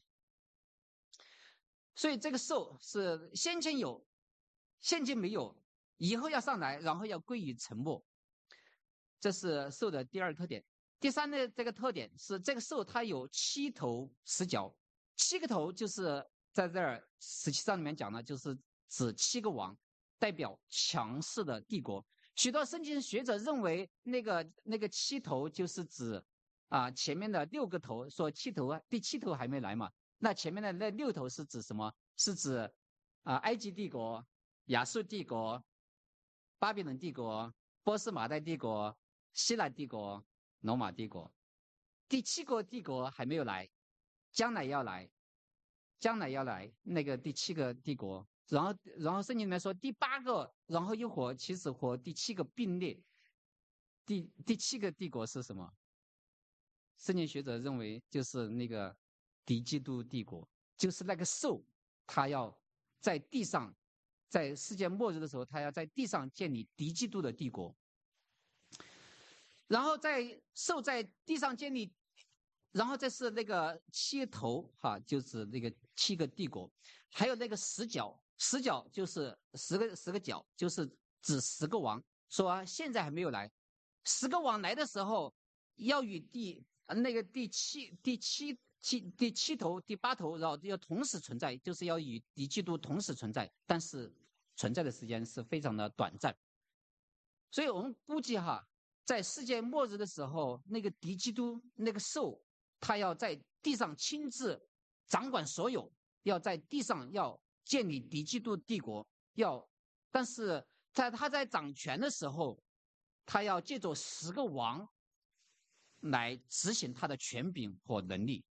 所以这个兽是先前有，现今没有，以后要上来，然后要归于沉默。这是兽的第二特点。第三的这个特点是，这个兽它有七头十角，七个头就是在这儿十七章里面讲的，就是指七个王，代表强势的帝国。许多圣经学者认为，那个那个七头就是指啊前面的六个头，说七头啊，第七头还没来嘛，那前面的那六头是指什么？是指啊埃及帝国、亚述帝国、巴比伦帝国、波斯马代帝国、希腊帝国、罗马帝国。第七个帝国还没有来，将来要来，将来要来那个第七个帝国。然后，然后圣经里面说第八个，然后又和其实和第七个并列。第第七个帝国是什么？圣经学者认为就是那个敌基督帝国，就是那个兽，他要在地上，在世界末日的时候，他要在地上建立敌基督的帝国。然后在兽在地上建立，然后这是那个七头哈，就是那个七个帝国，还有那个十角。十角就是十个十个角，就是指十个王。说现在还没有来，十个王来的时候，要与第那个第七第七七第七头第八头，然后要同时存在，就是要与敌基督同时存在，但是存在的时间是非常的短暂。所以我们估计哈，在世界末日的时候，那个敌基督那个兽，他要在地上亲自掌管所有，要在地上要建立敌基督帝国，要，但是在他在掌权的时候，他要借着十个王来执行他的权柄和能力。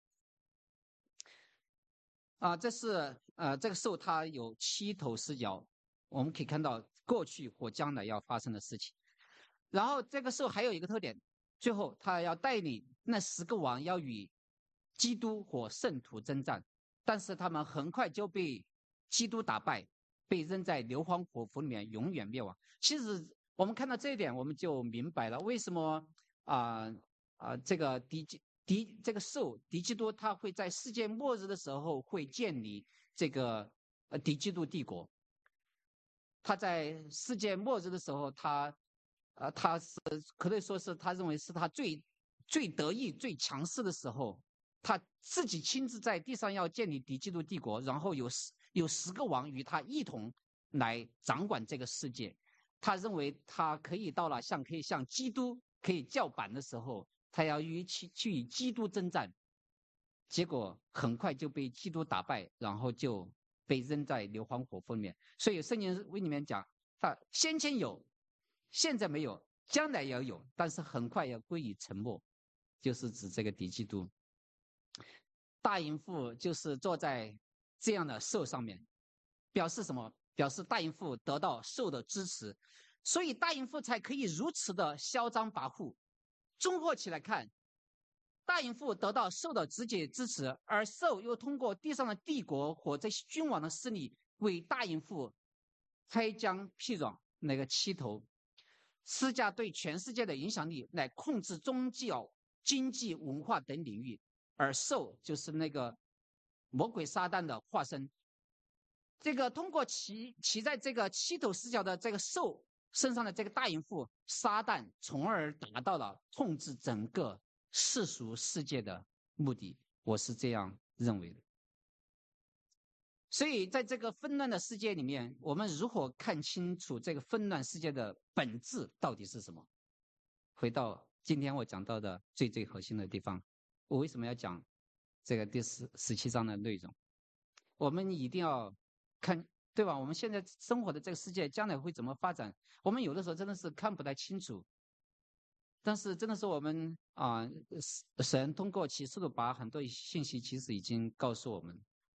啊，这是呃这个兽它有七头十角，我们可以看到过去或将来要发生的事情。然后这个兽还有一个特点，最后他要带领那十个王要与基督和圣徒征战，但是他们很快就被基督打败，被扔在硫磺火湖里面永远灭亡。其实我们看到这一点，我们就明白了为什么啊啊、呃呃、这个敌敌这个兽敌基督他会在世界末日的时候会建立这个呃敌基督帝国。他在世界末日的时候，他呃他是可以说是他认为是他最最得意最强势的时候。他自己亲自在地上要建立敌基督帝国，然后有十有十个王与他一同来掌管这个世界。他认为他可以到了像可以像基督可以叫板的时候，他要与其去与基督征战，结果很快就被基督打败，然后就被扔在硫磺火峰里面。所以圣经里面讲，他先前有，现在没有，将来也要有，但是很快要归于沉没，就是指这个敌基督。大淫妇就是坐在这样的兽上面，表示什么？表示大淫妇得到兽的支持，所以大淫妇才可以如此的嚣张跋扈。综合起来看，大淫妇得到兽的直接支持，而兽又通过地上的帝国或这些君王的势力为大淫妇开疆辟壤那个七头，施加对全世界的影响力，来控制宗教、经济、文化等领域。而兽就是那个魔鬼撒旦的化身。这个通过骑骑在这个七头四脚的这个兽身上的这个大淫妇撒旦，从而达到了控制整个世俗世界的目的，我是这样认为的。所以在这个纷乱的世界里面，我们如何看清楚这个纷乱世界的本质到底是什么？回到今天我讲到的最最核心的地方，我为什么要讲这个第十十七章的内容？我们一定要看，对吧？我们现在生活的这个世界将来会怎么发展，我们有的时候真的是看不太清楚。但是真的是我们啊、呃，神通过启示录把很多信息其实已经告诉我们。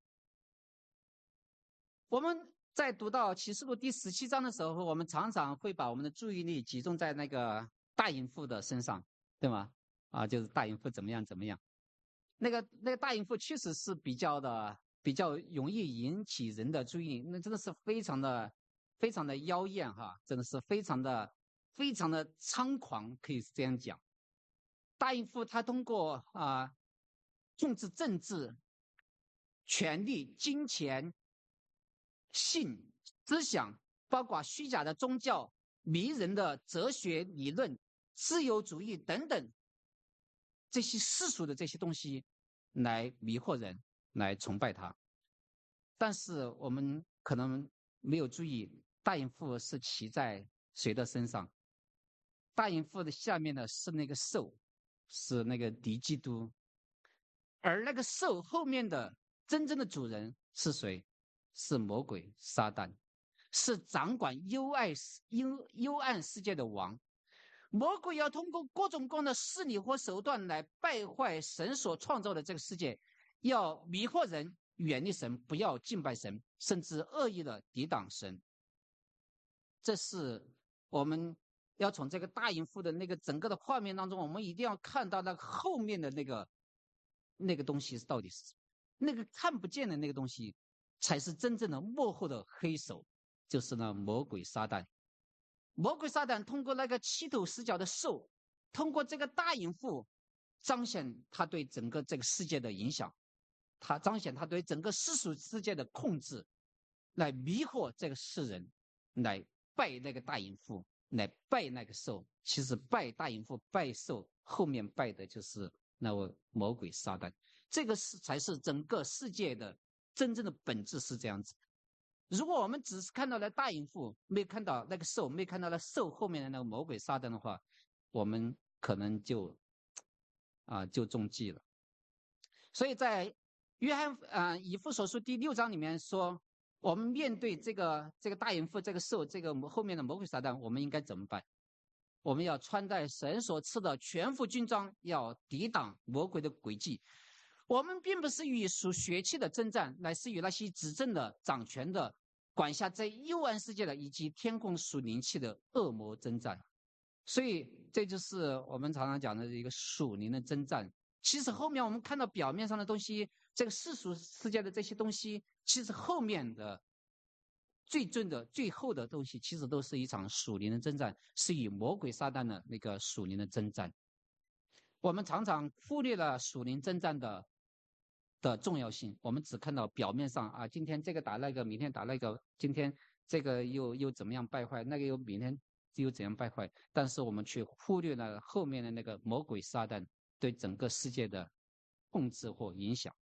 我们在读到启示录第十七章的时候，我们常常会把我们的注意力集中在那个大淫妇的身上，对吗？啊，就是大淫妇怎么样怎么样。那个那个大淫妇确实是比较的比较容易引起人的注意，那真的是非常的非常的妖艳哈，真的是非常的非常的猖狂，可以这样讲。大淫妇她通过啊、呃、控制政治、权力、金钱、性、思想，包括虚假的宗教、迷人的哲学理论、自由主义等等这些世俗的这些东西来迷惑人，来崇拜他。但是我们可能没有注意，大淫妇是骑在谁的身上？大淫妇的下面的是那个兽，是那个敌基督，而那个兽后面的真正的主人是谁？是魔鬼撒旦，是掌管幽暗幽幽暗世界的王。魔鬼要通过各种各样的势力或手段来败坏神所创造的这个世界，要迷惑人远离神，不要敬拜神，甚至恶意的抵挡神。这是我们要从这个大淫妇的那个整个的画面当中，我们一定要看到那个后面的那个那个东西到底是什么，那个看不见的那个东西才是真正的幕后的黑手，就是那魔鬼撒旦。魔鬼撒旦通过那个七头十脚的兽，通过这个大淫妇，彰显他对整个这个世界的影响，他彰显他对整个世俗世界的控制，来迷惑这个世人，来拜那个大淫妇，来拜那个兽。其实拜大淫妇、拜兽，后面拜的就是那位魔鬼撒旦。这个是才是整个世界的真正的本质是这样子。如果我们只是看到了大淫妇，没有看到那个兽，没看到了兽后面的那个魔鬼撒旦的话，我们可能就啊就中计了。所以在约翰啊、呃、以弗所书第六章里面说，我们面对这个这个大淫妇、这个兽、这个后面的魔鬼撒旦，我们应该怎么办？我们要穿戴神所赐的全副军装，要抵挡魔鬼的诡计。我们并不是与属血气的征战，乃是与那些执政的、掌权的、管辖在幽暗世界的以及天空属灵气的恶魔征战。所以这就是我们常常讲的一个属灵的征战。其实后面我们看到表面上的东西，这个世俗世界的这些东西，其实后面的最重的最后的东西，其实都是一场属灵的征战，是与魔鬼撒旦的那个属灵的征战。我们常常忽略了属灵征战的的重要性，我们只看到表面上啊，今天这个打那个，明天打那个，今天这个又又怎么样败坏，那个又明天又怎样败坏，但是我们却忽略了后面的那个魔鬼撒旦对整个世界的控制或影响。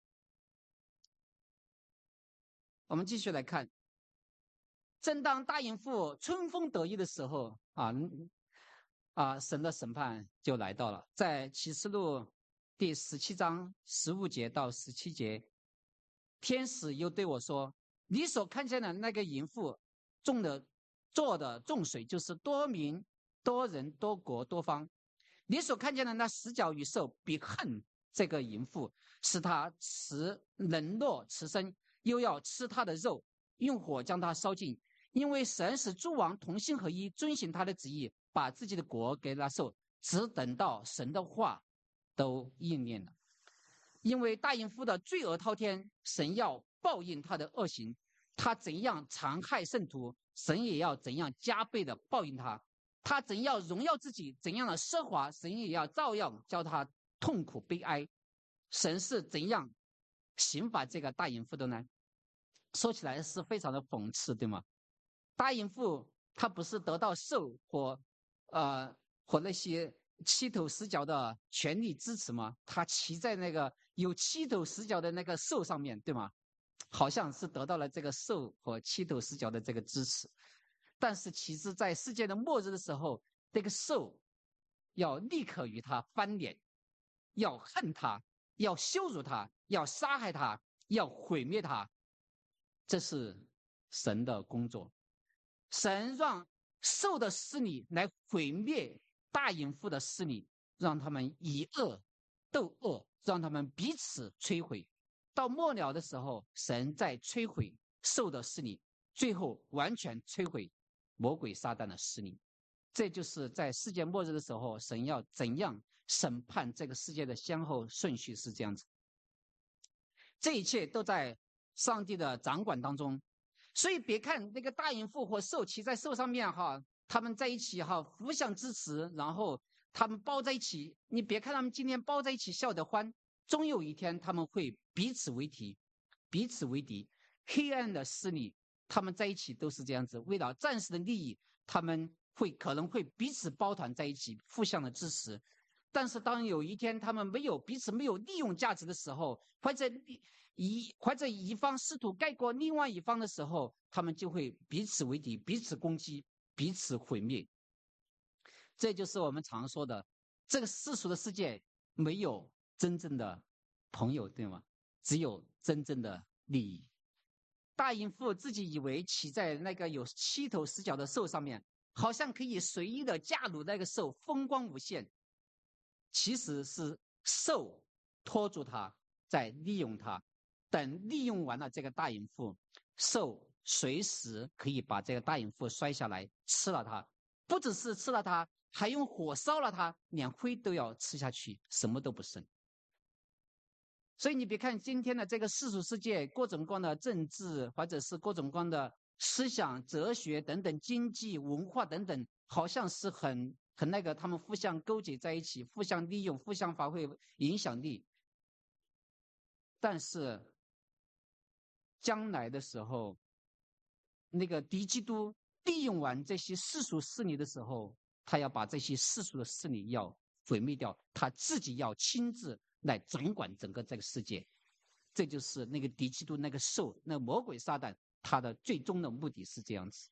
我们继续来看，正当大淫妇春风得意的时候啊啊，神的审判就来到了。在启示录第十七章十五节到十七节，天使又对我说：“ 你所看见的那个淫妇种的做的种水，就是多民、多人、多国、多方。你所看见的那十角与兽，比恨这个淫妇，使他吃冷落吃生，又要吃他的肉，用火将他烧尽。因为神使诸王同心合一，遵行他的旨意，把自己的国给那兽，只等到神的话都应验了。因为大淫妇的罪恶滔天，神要报应他的恶行，他怎样残害圣徒，神也要怎样加倍的报应他。他怎样荣耀自己，怎样的奢华，神也要照样叫他痛苦悲哀。神是怎样刑罚这个大淫妇的呢？说起来是非常的讽刺，对吗？大淫妇她不是得到兽或呃或那些七头十脚的权力支持吗？她骑在那个有七头十脚的那个兽上面，对吗？好像是得到了这个兽和七头十脚的这个支持。但是其实在世界的末日的时候，这个兽要立刻与他翻脸，要恨他，要羞辱他，要杀害他，要毁灭他。这是神的工作。神让兽的势力来毁灭大淫妇的势力，让他们以恶斗恶，让他们彼此摧毁。到末了的时候，神在摧毁兽的势力，最后完全摧毁魔鬼撒旦的势力。这就是在世界末日的时候，神要怎样审判这个世界的先后顺序是这样子。这一切都在上帝的掌管当中。所以别看那个大淫妇或兽骑在兽上面哈，他们在一起哈互相支持，然后他们抱在一起，你别看他们今天抱在一起笑得欢，终有一天他们会彼此为敌，彼此为敌。黑暗的势力他们在一起都是这样子，为了暂时的利益，他们会可能会彼此抱团在一起，互相的支持。但是当有一天他们没有彼此没有利用价值的时候，或者一或者一方试图盖过另外一方的时候，他们就会彼此为敌，彼此攻击，彼此毁灭。这就是我们常说的，这个世俗的世界没有真正的朋友，对吗？只有真正的利益。大淫妇自己以为骑在那个有七头十脚的兽上面，好像可以随意的驾驭那个兽，风光无限。其实是兽拖住他，在利用他。等利用完了这个大淫妇，兽随时可以把这个大淫妇摔下来吃了它，不只是吃了它，还用火烧了它，连灰都要吃下去，什么都不剩。所以你别看今天的这个世俗世界，各种各样的政治，或者是各种各样的思想、哲学等等，经济、文化等等，好像是很很那个，他们互相勾结在一起，互相利用，互相发挥影响力。但是将来的时候，那个敌基督利用完这些世俗势力的时候，他要把这些世俗的势力要毁灭掉，他自己要亲自来掌管整个这个世界。这就是那个敌基督那个兽，那个魔鬼撒旦，他的最终的目的是这样子。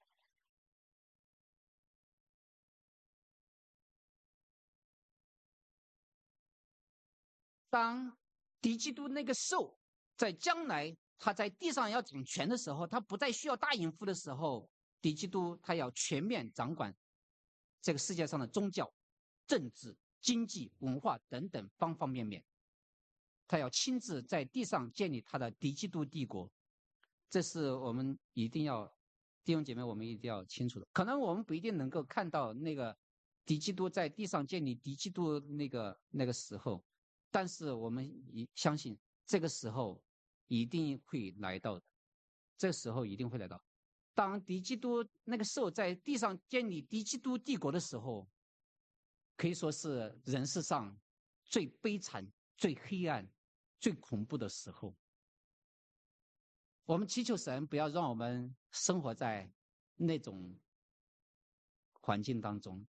当敌基督那个兽在将来他在地上要掌权的时候，他不再需要大淫妇的时候，敌基督他要全面掌管这个世界上的宗教、政治、经济、文化等等方方面面，他要亲自在地上建立他的敌基督帝国。这是我们一定要弟兄姐妹我们一定要清楚的。可能我们不一定能够看到那个敌基督在地上建立敌基督那个那个时候，但是我们相信这个时候一定会来到的，这个时候一定会来到。当敌基督那个兽在地上建立敌基督帝国的时候，可以说是人世上最悲惨、最黑暗、最恐怖的时候。我们祈求神不要让我们生活在那种环境当中，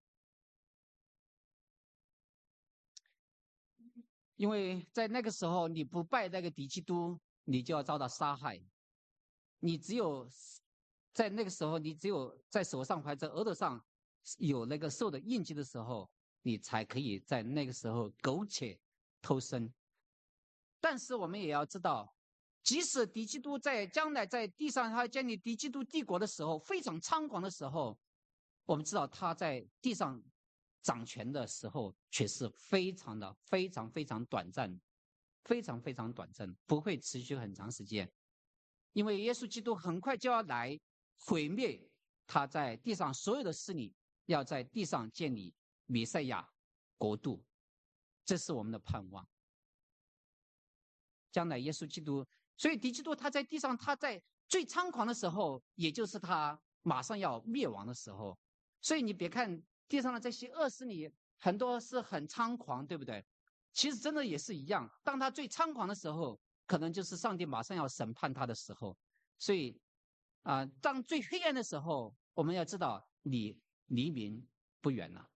因为在那个时候你不拜那个敌基督，你就要遭到杀害。你只有在那个时候，你只有在手上或者额头上有那个兽的印记的时候，你才可以在那个时候苟且偷生。但是我们也要知道， 即使敌基督在将来在地上他建立敌基督帝国的时候，非常猖狂的时候，我们知道他在地上掌权的时候，却是非常的非常非常短暂，非常非常短暂，不会持续很长时间。因为耶稣基督很快就要来毁灭他在地上所有的势力，要在地上建立弥赛亚国度，这是我们的盼望。将来耶稣基督，所以敌基督他在地上，他在最猖狂的时候，也就是他马上要灭亡的时候。所以你别看地上的这些恶势力很多是很猖狂，对不对？其实真的也是一样，当他最猖狂的时候，可能就是上帝马上要审判他的时候。所以啊、呃，当最黑暗的时候，我们要知道离黎明不远了。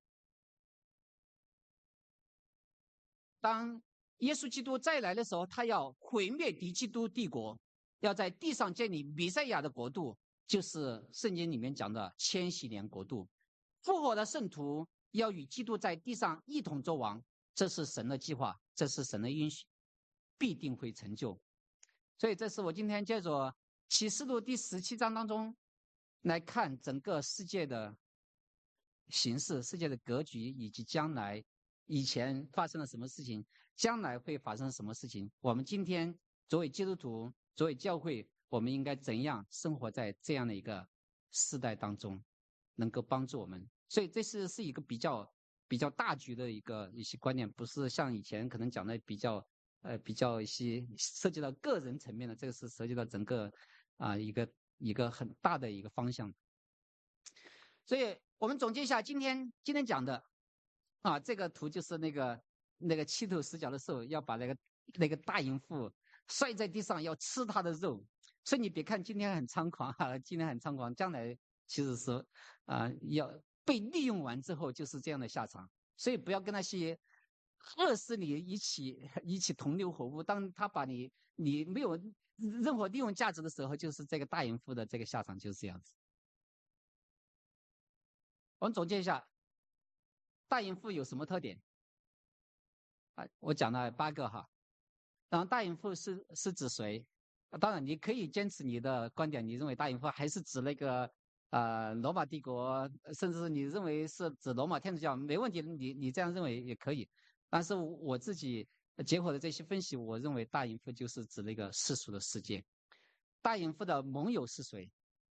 当耶稣基督再来的时候，他要毁灭敌基督帝国，要在地上建立弥赛亚的国度，就是圣经里面讲的千禧年国度。复活的圣徒要与基督在地上一同作王，这是神的计划，这是神的应许，必定会成就。所以这是我今天借着启示录第十七章当中来看整个世界的形势、世界的格局，以及将来以前发生了什么事情，将来会发生什么事情。我们今天作为基督徒，作为教会，我们应该怎样生活在这样的一个时代当中，能够帮助我们。所以这是是一个比较比较大局的一个一些观念，不是像以前可能讲的比较呃比较一些涉及到个人层面的，这个是涉及到整个啊、呃、一个一个很大的一个方向。所以我们总结一下今天今天讲的啊，这个图就是那个那个七头十脚的兽要把那个那个大淫妇摔在地上，要吃它的肉。所以你别看今天很猖狂啊，今天很猖狂，将来其实是啊、呃、要被利用完之后就是这样的下场。所以不要跟那些恶势力一起一起同流合污，当他把你你没有任何利用价值的时候，就是这个大淫妇的这个下场就是这样子。我们总结一下，大淫妇有什么特点？啊，我讲了八个哈。然后大淫妇是是指谁？当然你可以坚持你的观点，你认为大淫妇还是指那个呃罗马帝国，甚至你认为是指罗马天主教，没问题，你你这样认为也可以。但是我自己结合的这些分析，我认为大淫妇就是指那个世俗的世界。大淫妇的盟友是谁？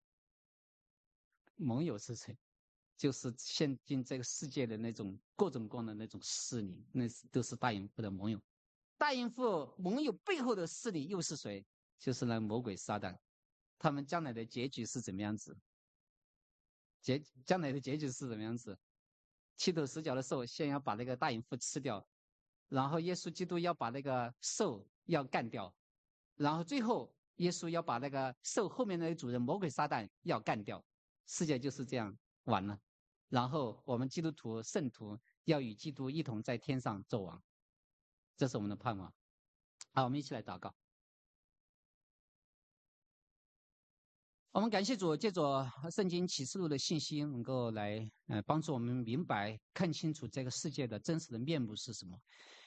盟友是谁？就是现今这个世界的那种各种各样的那种势力，那都是大淫妇的盟友。大淫妇盟友背后的势力又是谁？就是那魔鬼撒旦。他们将来的结局是怎么样子？结将来的结局是怎么样子？七头十脚的兽先要把那个大淫妇吃掉，然后耶稣基督要把那个兽要干掉，然后最后耶稣要把那个兽后面那个主人魔鬼撒旦要干掉，世界就是这样完了。然后我们基督徒圣徒要与基督一同在天上作王，这是我们的盼望。好，我们一起来祷告。我们感谢主，借着圣经启示录的信息，能够来呃帮助我们明白、看清楚这个世界的真实的面目是什么。